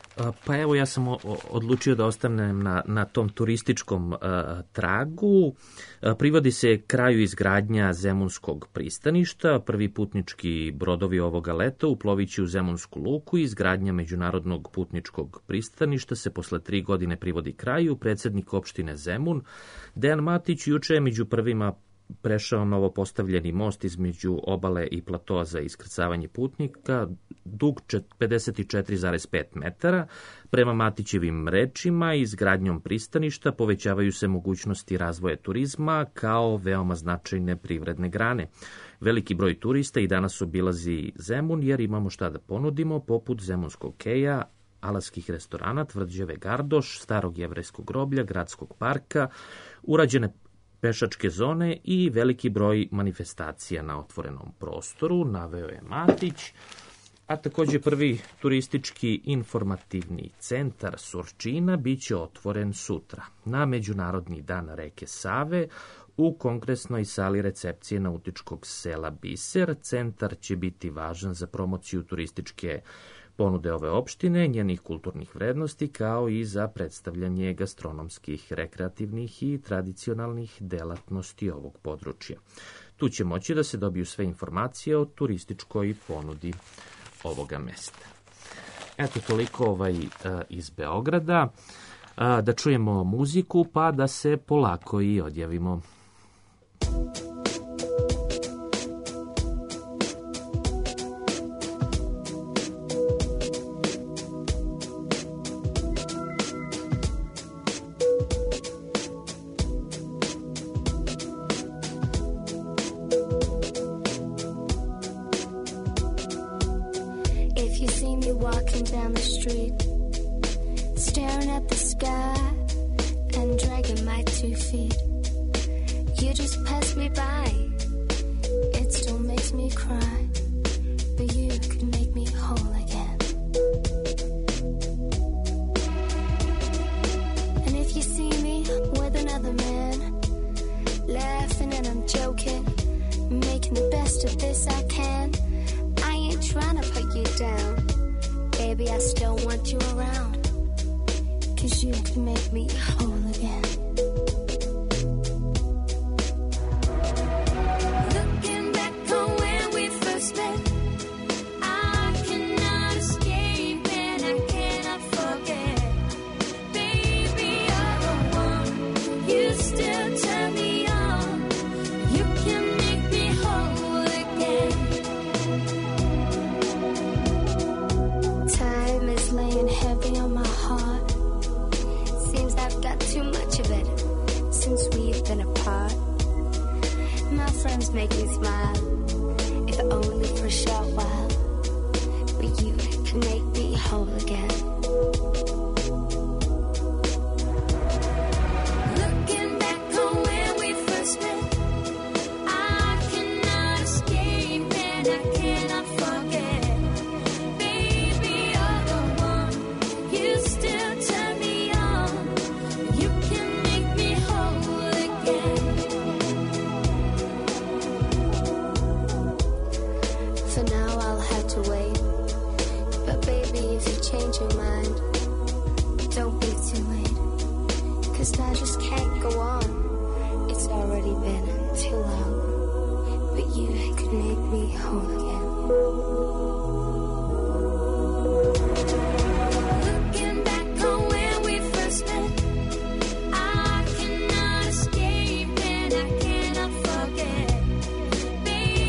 Pa evo, ja sam odlučio da ostanem na, na tom turističkom uh, tragu. Uh, privodi se kraju izgradnja Zemunskog pristaništa. Prvi putnički brodovi ovoga leta uplovići u Zemunsku luku i izgradnja međunarodnog putničkog pristaništa se posle tri godine privodi kraju. Predsednik opštine Zemun, Dejan Matić, juče je među prvima prešao novo postavljeni most između obale i platoa za iskrcavanje putnika, dug pedeset četiri zarez pet metara. Prema Matićevim rečima, izgradnjom pristaništa povećavaju se mogućnosti razvoja turizma kao veoma značajne privredne grane. Veliki broj turista i danas obilazi Zemun jer imamo šta da ponudimo, poput Zemunskog keja, alanskih restorana, tvrđave Gardoš, starog jevrejskog groblja, gradskog parka, urađene pešačke zone i veliki broj manifestacija na otvorenom prostoru, naveo je Matić. A takođe prvi turistički informativni centar Surčina biće otvoren sutra na Međunarodni dan reke Save u kongresnoj sali recepcije nautičkog sela Biser. Centar će biti važan za promociju turističke ponude ove opštine, njenih kulturnih vrednosti, kao i za predstavljanje gastronomskih, rekreativnih i tradicionalnih delatnosti ovog područja. Tu će moći da se dobiju sve informacije o turističkoj ponudi ovoga mesta. Eto, toliko ovaj iz Beograda. Da čujemo muziku, pa da se polako i odjavimo.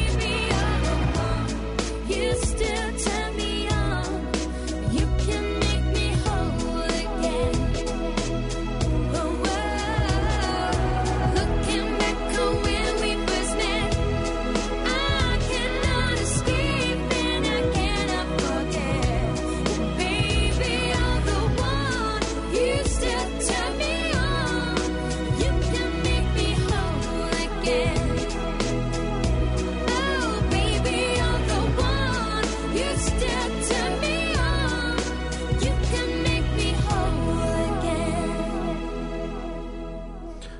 You still turn me on. You can make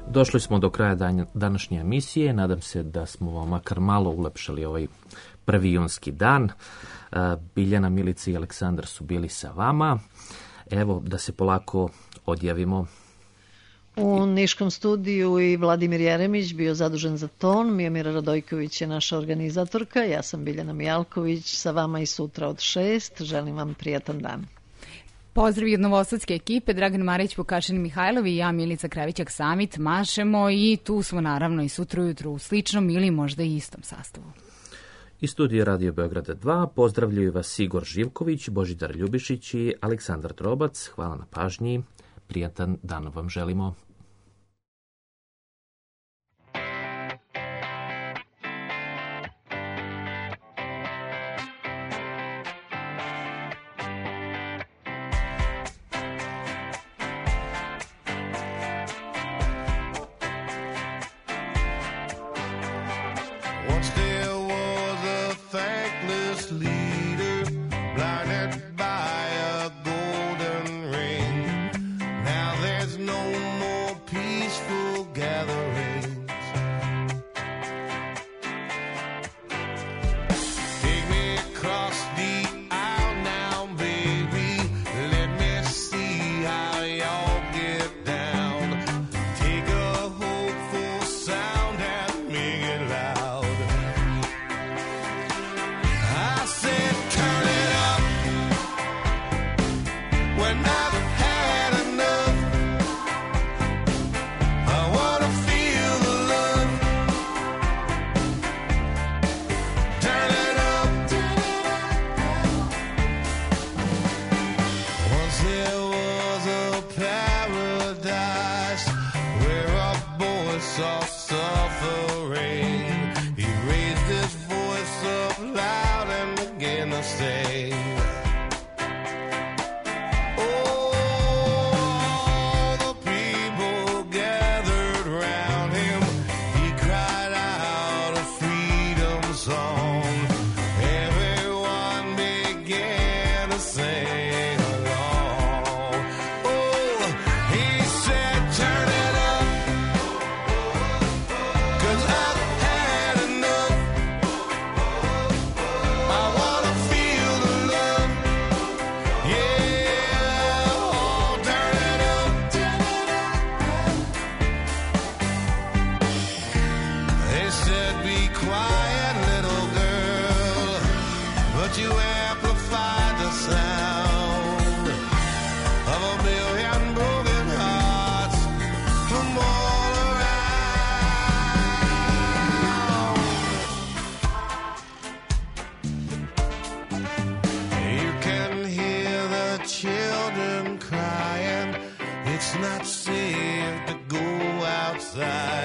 Došli smo do kraja dan, današnje emisije. Nadam se da smo vam makar malo ulepšali ovaj prvi junski dan. Biljana, Milica i Aleksandar su bili sa vama. Evo, da se polako odjavimo. U Niškom studiju i Vladimir Jeremić bio zadužen za ton, Mijomira Radojković je naša organizatorka, ja sam Biljana Mijalković, sa vama i sutra od šest. Želim vam prijatan dan. Pozdrav od novosadske ekipe, Dragan Marić, Vukašin Mihajlovi i ja, Milica Kravićak-Samit, mašemo i tu smo naravno i sutra ujutru u sličnom ili možda i istom sastavu. Iz studija Radio Beograda dva pozdravljaju vas Igor Živković, Božidar Ljubišić i Aleksandar Trobac. Hvala na pažnji, prijatan dan vam želimo. Once there was a thankless leader, blinded by a golden ring. Now there's no more peaceful gatherings. Take me across the aisle now, baby. Let me see how y'all get down. Take a hopeful sound and make it loud. I said turn it up when I've had enough. I wanna feel the love. Turn it up. Once there was a paradise where a boy saw suffering. He raised his voice up loud and began to say, oh, the people gathered round him. He cried out a freedom song. Everyone began to sing along. Oh, he said, turn it up, 'cause I've had enough. I wanna feel the love. Yeah, oh, turn it up. They said, be quiet, little girl, but you amplified the sound of a million broken hearts from all around. You can hear the children crying. It's not safe to go outside.